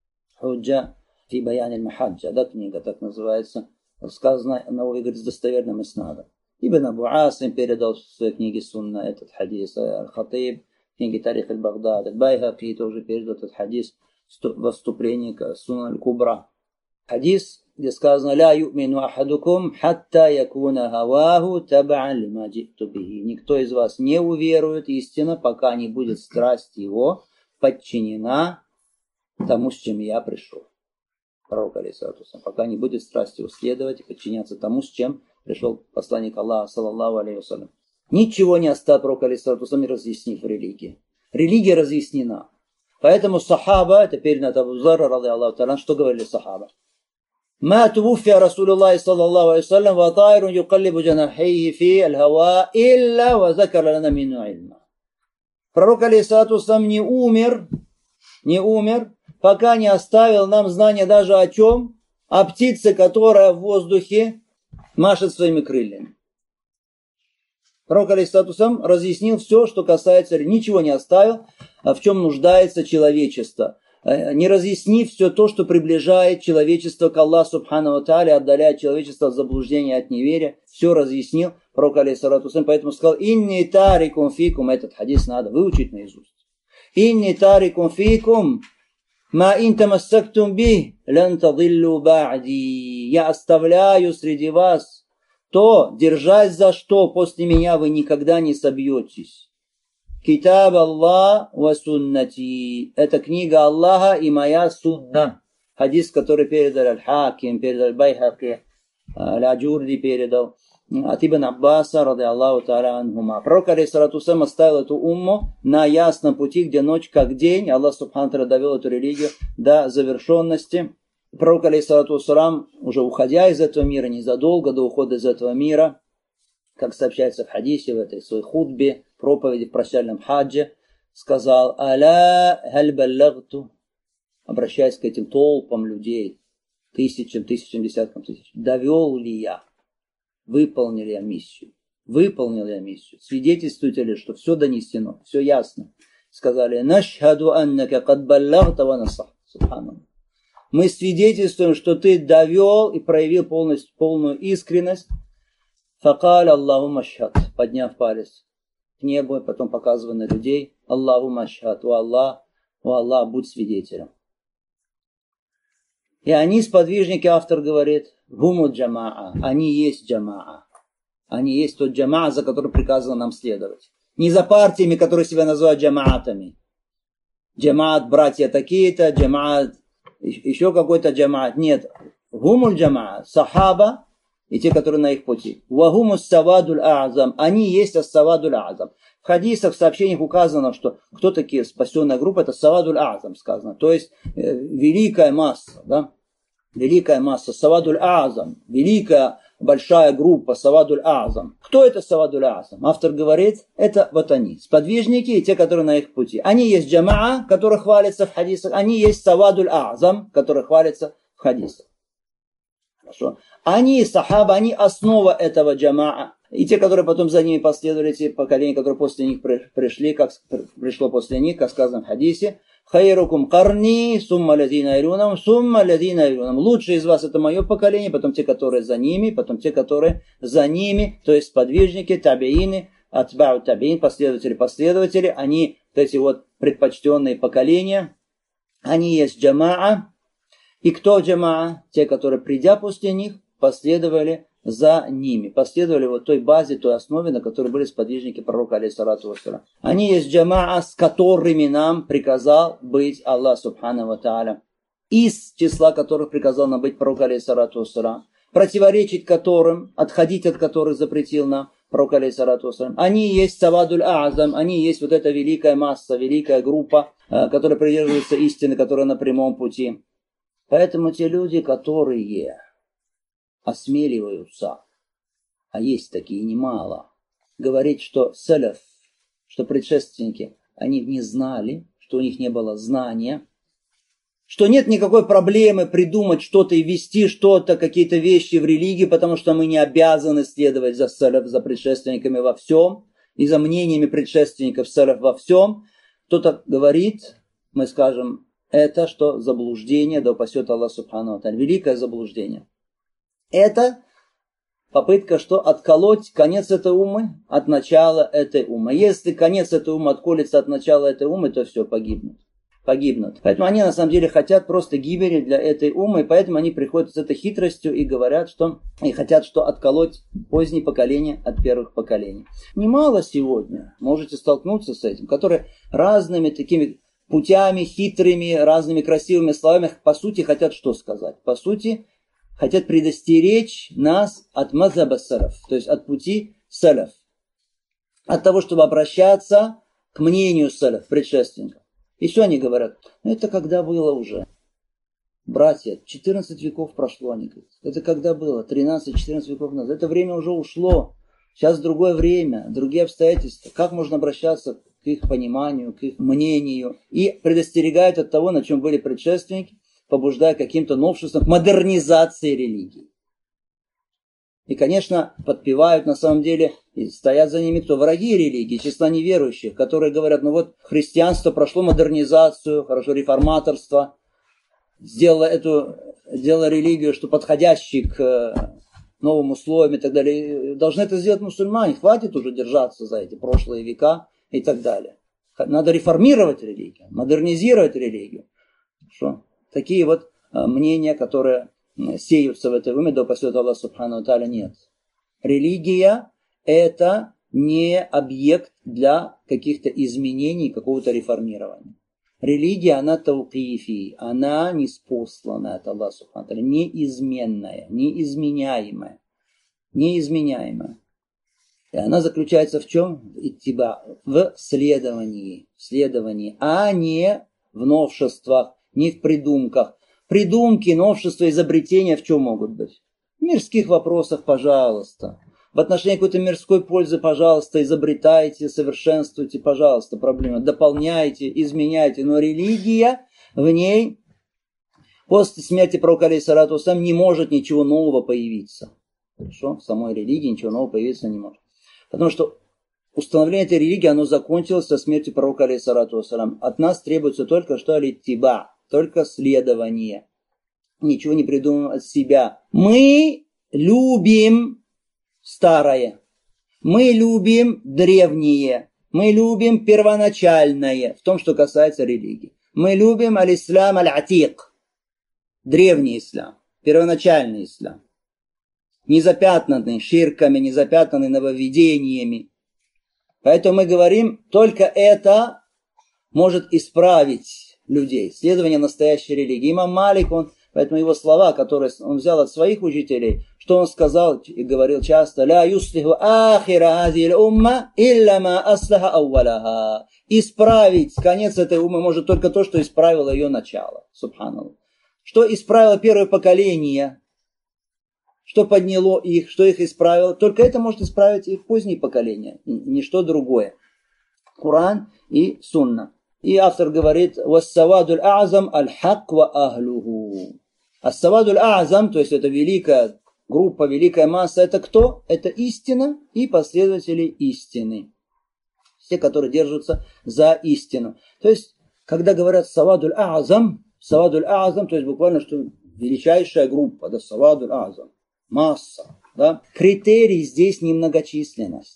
фи баян аль-махаджа, да, книга так называется. Сказано, Навави говорит, с достоверным иснадом. Ибн Абу Асим передал в своей книге Сунна этот хадис, Аль-Хатиб, в книге Тарих аль-Багдад, Аль-Байхаки тоже передал этот хадис во вступлении к Сунна аль-Кубра. Хадис, где сказано, ля ю'мину ахадукум хатта якуна хаваху таба'ан лима джиту бихи. Никто из вас не уверует истинно, пока не будет страсть его подчинена тому, с чем я пришел. Пророк алейхиссалату вассалям. Пока не будет страсть его следовать и подчиняться тому, с чем пришел посланник Аллаха, саллаллаху алейхи вассалям. Ничего не оставил пророк алейхиссалату вассалям, разъяснив религии. Религия разъяснена. Поэтому сахаба, это передано от Абу Зарра, ради Аллаху та'аля, что говорили сахаба? ما توفي رسول الله صلى الله عليه وسلم وطائر يقلب جناحيه في الهواء إلا وذكر لنا منه علما. Пророк алейхиссалату вассалям не умер, пока не оставил нам знания даже о чем? О птице, которая в воздухе машет своими крыльями. Пророк алейхиссалату вассалям разъяснил все, что касается, ничего не оставил, в чем нуждается человечество. Не разъяснив все то, что приближает человечество к Аллаху субхану ва тааля, отдаляет человечество от заблуждения, от неверия, все разъяснил пророк алейхиссалату вассалям, поэтому сказал, инни тарикум фикум, этот хадис надо выучить наизусть. Инни тарикум фикум, ма ин тамассактум бих, лан тадиллу ба'ди. Я оставляю среди вас то, держась за что после меня вы никогда не собьетесь. Китаб Аллах ва суннати. Это книга Аллаха и моя сунна. Хадис, который передал Аль-Хаким, передал Аль-Байхаки, Аль-Аджурди передал от Ибн Аббаса, ради Аллаху та'аля анхума. Пророк алейхиссалату вассалям оставил эту умму на ясном пути, где ночь как день. Аллах субхану ва тааля довел эту религию до завершенности. Пророк алейхиссалату вассалям, уже уходя из этого мира, незадолго до ухода из этого мира, как сообщается в хадисе, в этой своей хутбе, проповеди в прощальном хаджи, сказал, аля халь баллагту, обращаясь к этим толпам людей, тысячам, десяткам тысяч, довел ли я, выполнил я миссию, свидетельствуете ли, что все донесено, все ясно. Сказали, нашхаду аннака кад баллагта ва насах, субханаллах. Мы свидетельствуем, что ты довел и проявил полную искренность. Факаль Аллахумма ашхад, подняв палец к небу, потом показывая на людей, Аллахумма ашхад, о Аллах, будь свидетелем. И они, сподвижники, автор говорит, гуму джамаа, они есть джамаа. Они есть тот джамаа, за который приказано нам следовать. Не за партиями, которые себя называют джамаатами. Джамаат братья такие-то, джамаат еще какой-то джамаат. Нет, гуму джамаа, сахаба, и те, которые на их пути. Вагумус савадуль а'азам. Они есть ас-савадуль а'азам. В хадисах, в сообщениях указано, что кто такие спасенная группа, это савадуль а'азам сказано. То есть великая масса, да? Великая масса, савадуль а'азам. Великая большая группа, савадуль а'азам. Кто это савадуль а'азам? Автор говорит, это вот они, сподвижники и те, которые на их пути. Они есть джамаа, который хвалится в хадисах. Они есть савадуль а'азам, который хвалится в хадисах. Хорошо. Они, сахаба, они основа этого джамаа. И те, которые потом за ними последовали, те поколения, которые после них пришли, как пришло после них, как сказано в хадисе, хайрукум карни, сумма ладина илюнам, сумма ладина илюнам. Лучшие из вас это мое поколение, потом те, которые за ними, потом те, которые за ними, то есть сподвижники, табиины, атбау табиин, последователи, они, вот эти вот предпочтенные поколения, они есть джамаа. И кто джамаа? Те, которые, придя после них, последовали за ними. Последовали вот той базе, той основе, на которой были сподвижники пророка, алейхиссалату вассалям. Они есть джамаа, с которыми нам приказал быть Аллах, субхану ва тааля. Из числа которых приказал нам быть пророк, алейхиссалату вассалям. Противоречить которым, отходить от которых запретил нам пророк, алейхиссалату вассалям. Они есть савадуль а'азам, они есть вот эта великая масса, великая группа, которая придерживается истины, которая на прямом пути. Поэтому те люди, которые осмеливаются, а есть такие немало, говорить, что салаф, что предшественники, они не знали, что у них не было знания, что нет никакой проблемы придумать что-то и ввести что-то, какие-то вещи в религии, потому что мы не обязаны следовать за салаф, за предшественниками во всем, и за мнениями предшественников салаф во всем. Кто-то говорит, мы скажем, это что? Заблуждение, да упасет Аллах Субхану ва Тааля. Великое заблуждение. Это попытка что? Отколоть конец этой умы от начала этой умы. Если конец этой умы отколется от начала этой умы, то все, погибнут. Поэтому они на самом деле хотят просто гибели для этой умы, и поэтому они приходят с этой хитростью и говорят, что и хотят что отколоть поздние поколения от первых поколений. Немало сегодня можете столкнуться с этим, которые разными такими путями, хитрыми, разными красивыми словами, по сути, хотят что сказать? По сути, хотят предостеречь нас от мазаба салаф, то есть от пути салаф, от того, чтобы обращаться к мнению салаф, предшественников. И что они говорят? Это когда было уже. Братья, 14 веков прошло, они говорят. Это когда было? 13-14 веков назад. Это время уже ушло. Сейчас другое время, другие обстоятельства. Как можно обращаться к их пониманию, к их мнению? И предостерегают от того, на чем были предшественники, побуждая каким-то новшествам, к модернизации религии. И, конечно, подпевают на самом деле, и стоят за ними кто? Враги религии, числа неверующих, которые говорят, ну вот христианство прошло модернизацию, хорошо, реформаторство, сделало религию, что подходящей к новым условиям и так далее. Должны это сделать мусульмане, хватит уже держаться за эти прошлые века и так далее. Надо реформировать религию, модернизировать религию. Что? Такие вот мнения, которые сеются в этой уме, да упасет Аллах Субхану ва Тааля, нет. Религия – это не объект для каких-то изменений, какого-то реформирования. Религия, она таукифи, она неспосланная от Аллаха Субхану ва Тааля, неизменная, неизменяемая. И она заключается в чем? В следовании, а не в новшествах, не в придумках. Придумки, новшества, изобретения в чем могут быть? В мирских вопросах, пожалуйста. В отношении какой-то мирской пользы, пожалуйста, изобретайте, совершенствуйте, пожалуйста, проблемы. Дополняйте, изменяйте. Но религия, в ней после смерти пророка алейхиссалату вассалям не может ничего нового появиться. Хорошо? В самой религии ничего нового появиться не может. Потому что установление этой религии, оно закончилось со смертью пророка алейхиссалату вассалям. От нас требуется только что алиттиба. Только следование. Ничего не придумываем от себя. Мы любим старое. Мы любим древнее. Мы любим первоначальное. В том, что касается религии. Мы любим аль-ислам аль-атик. Древний ислам. Первоначальный ислам. Не запятнанный ширками, не запятнанный нововведениями. Поэтому мы говорим, только это может исправить людей, следование настоящей религии. Имам Малик, поэтому его слова, которые он взял от своих учителей, что он сказал и говорил часто, «Ля юслиху ахира азиль умма илля ма аслаха аувалаха». Исправить конец этой уммы может только то, что исправило ее начало. Субханаллах. Что исправило первое поколение, что подняло их, что их исправило, только это может исправить их поздние поколения, ничто другое. Коран и Сунна. И автор говорит, «Вассавадуль а'зам аль-хак ва ахлюху». Ассавадуль а'зам, то есть это великая группа, великая масса, это кто? Это истина и последователи истины. Все, которые держатся за истину. То есть, когда говорят «савадуль а'зам», то есть буквально, что величайшая группа, да, «савадуль а'зам», масса. Да? Критерий здесь не многочисленность.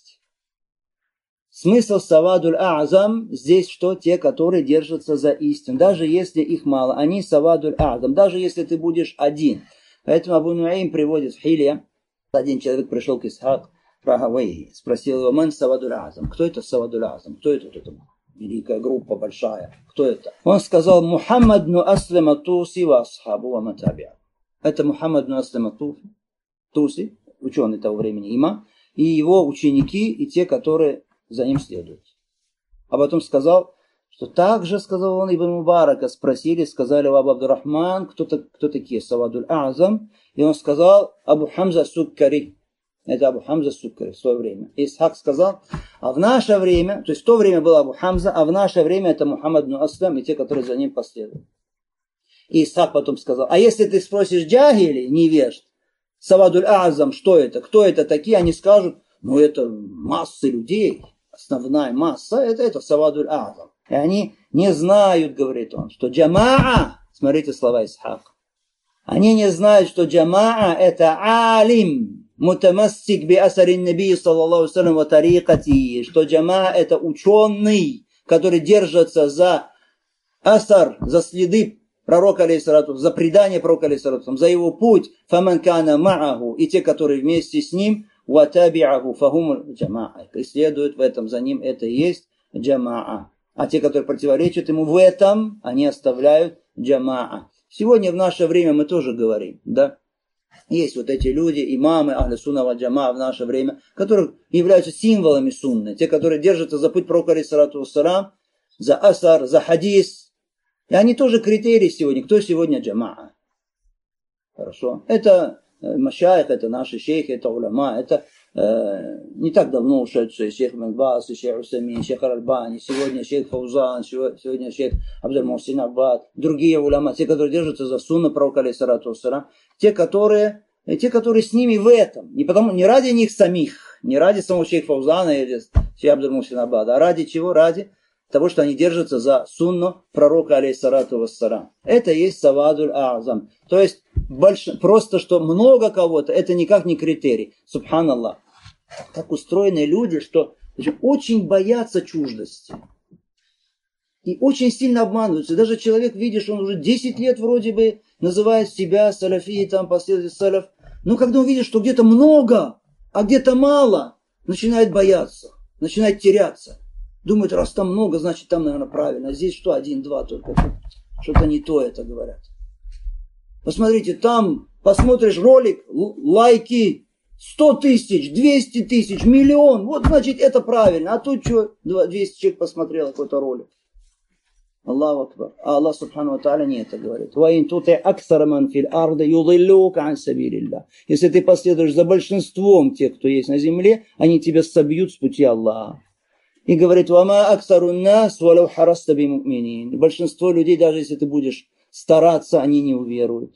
Смысл савадуль а'зам здесь что? Те, которые держатся за истину. Даже если их мало, они савадуль а'зам. Даже если ты будешь один. Поэтому Абу Нуаим приводит в Хилья. Один человек пришел к Исхак Рахавейхи. Спросил его, ман савадуль а'зам? Кто это савадуль а'зам? Кто это? Это великая группа, большая. Кто это? Он сказал, Мухаммад ну аслама туси ва асхабу ва матабиа. Это Мухаммад ну аслама туси, ученый того времени, имам, и его ученики, и те, которые за ним следует. А потом сказал, что также, сказал он, Ибн Мубарака спросили, сказали Абу Абдуррахман, кто такие Савадуль А'зам, и он сказал Абу Хамза Суккари. Это Абу Хамза Суккари в свое время. И Исхак сказал, а в наше время, то есть в то время был Абу Хамза, а в наше время это Мухаммад бн Аслам и те, которые за ним последуют. И Исхак потом сказал, а если ты спросишь джахили, невежд, Савадуль Азам, что это, кто это такие, они скажут, ну это массы людей, основная масса, это Савадуль Азам. И они не знают, говорит он, что джамаа, смотрите слова Исхака, они не знают, что джамаа это алим, мутамассик би асарин наби саллаллаху алейхи ва тарикати, что джамаа это ученый, который держится за асар, за следы пророка алейхиссалату, за предание пророка алейхиссалату, за его путь, фаман кана мааху, и те, которые вместе с ним, ва табиаху фахум джамаа, и следуют в этом за ним, это и есть джамаа. А те, которые противоречат ему в этом, они оставляют джамаа. Сегодня в наше время мы тоже говорим, да, есть вот эти люди, имамы ахля сунна ва джамаа в наше время, которые являются символами сунны, те, которые держатся за путь пророка алейхиссалату вассалам, за асар, за хадис. И они тоже критерии сегодня. Кто сегодня джамаа? Хорошо. Это машайх, это наши шейхи, это уляма, это не так давно ушедшие шейх Ибн Баз, шейх Усаймин, шейх Аль-Альбани, сегодня шейх Фаузан, сегодня шейх Абдуль-Мухсин Аббад, другие уляма, те, которые держатся за сунну пророка алейхиссалату вассалам, те, которые с ними в этом, не ради них самих, не ради самого шейха Фаузана или шейха Абдуль-Мухсин Аббада, а ради чего? Ради того, что они держатся за сунну пророка алейхиссалату вассалам. Это есть Савадуль Азам. То есть просто, что много кого-то, это никак не критерий. Субханаллах. Так устроены люди, что очень боятся чуждости. И очень сильно обманываются. Даже человек, видишь, он уже 10 лет вроде бы называет себя салафией, там, последователь салаф. Но когда он видит, что где-то много, а где-то мало, начинает бояться, начинает теряться. Думают, раз там много, значит там, наверное, правильно. А здесь что, 1-2 только. Что-то не то это говорят. Посмотрите, там посмотришь ролик, лайки 100 тысяч, 200 тысяч, миллион. Вот, значит, это правильно. А тут что, 200 человек посмотрел какой-то ролик. Аллаху Акбар. А Аллах Субхану ва Тааля не это говорит. Если ты последуешь за большинством тех, кто есть на земле, они тебя собьют с пути Аллаха. И говорит, большинство людей, даже если ты будешь стараться, они не уверуют.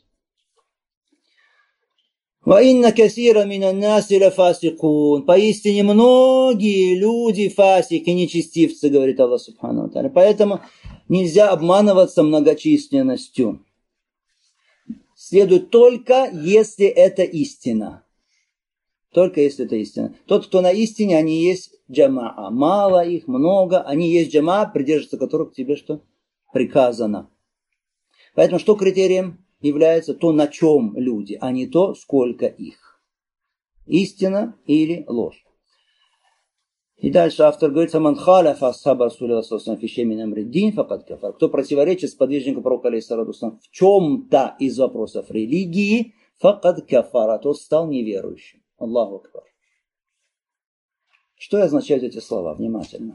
Поистине многие люди фасики, нечестивцы, говорит Аллах Субхану ва Тааля. Поэтому нельзя обманываться многочисленностью. Следует только, если это истина. Только если это истина. Тот, кто на истине, они есть джамаа. Мало их, много. Они есть джамаа, придерживаться которых тебе что? Приказано. Поэтому что критерием является? То, на чем люди, а не то, сколько их. Истина или ложь. И дальше автор говорит, кто противоречит сподвижнику пророка алейхиссалату в чем-то из вопросов религии, факад кафара, тот стал неверующим. Аллаху Акбар. Что означают эти слова? Внимательно.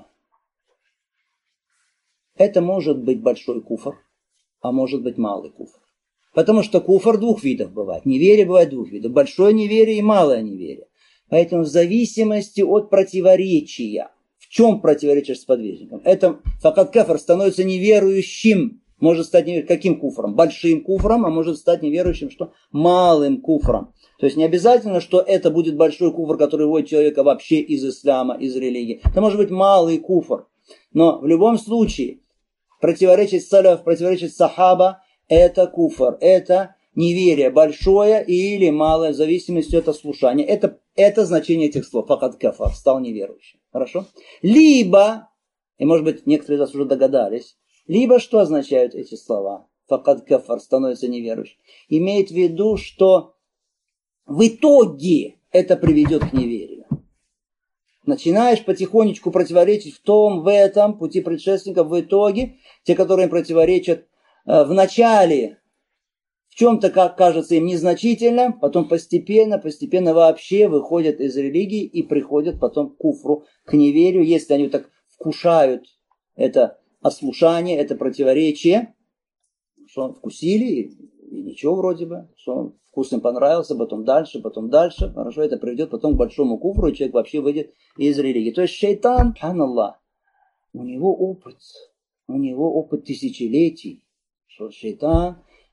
Это может быть большой куфр, а может быть малый куфр. Потому что куфр двух видов бывает. Неверие бывает двух видов. Большое неверие и малое неверие. Поэтому в зависимости от противоречия, в чем противоречие с подвижником, это факат кафр становится неверующим. Может стать неверующим. Каким куфром? Большим куфром, а может стать неверующим, что? Малым куфром. То есть не обязательно, что это будет большой куфр, который выводит человека вообще из ислама, из религии. Это может быть малый куфр. Но в любом случае, противоречить салаф, противоречить сахаба, это куфр, это неверие большое или малое, в зависимости от слушания. Это значение этих слов. Факат кафар, стал неверующим. Хорошо? Либо, и может быть некоторые из вас уже догадались, либо что означают эти слова? Факат кафар, становится неверующим. Имеет в виду, что в итоге это приведет к неверию. Начинаешь потихонечку противоречить в этом пути предшественников, в итоге те, которые им противоречат в начале, в чем-то, как кажется им незначительно, потом постепенно вообще выходят из религии и приходят потом к куфру, к неверию, если они так вкушают это ослушание, это противоречие, что вкусили, и ничего вроде бы, что вкус им понравился, потом дальше, хорошо, это приведет потом к большому куфру, и человек вообще выйдет из религии. То есть шайтан, субханаллах, у него опыт тысячелетий, что шайтан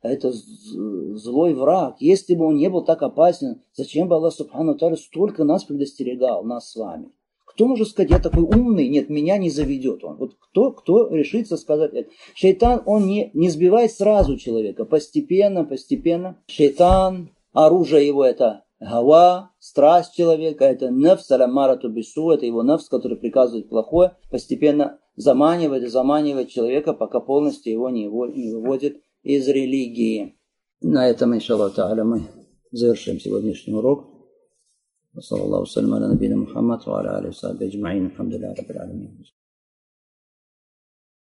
это злой враг. Если бы он не был так опасен, зачем бы Аллах Субхану Тааля столько нас предостерегал, нас с вами? Кто может сказать, я такой умный, нет, меня не заведет он. Вот кто решится сказать это? Шайтан, он не сбивает сразу человека, постепенно. Шайтан, оружие его это гава, страсть человека, это нафс, алямарату бису, это его нафс, который приказывает плохое, постепенно заманивает человека, пока полностью его не выводит из религии. На этом, иншаллах та'аля, мы завершим сегодняшний урок. وصلى الله وسلم على نبينا محمد وعلى آله وصحبه أجمعين الحمد لله رب العالمين.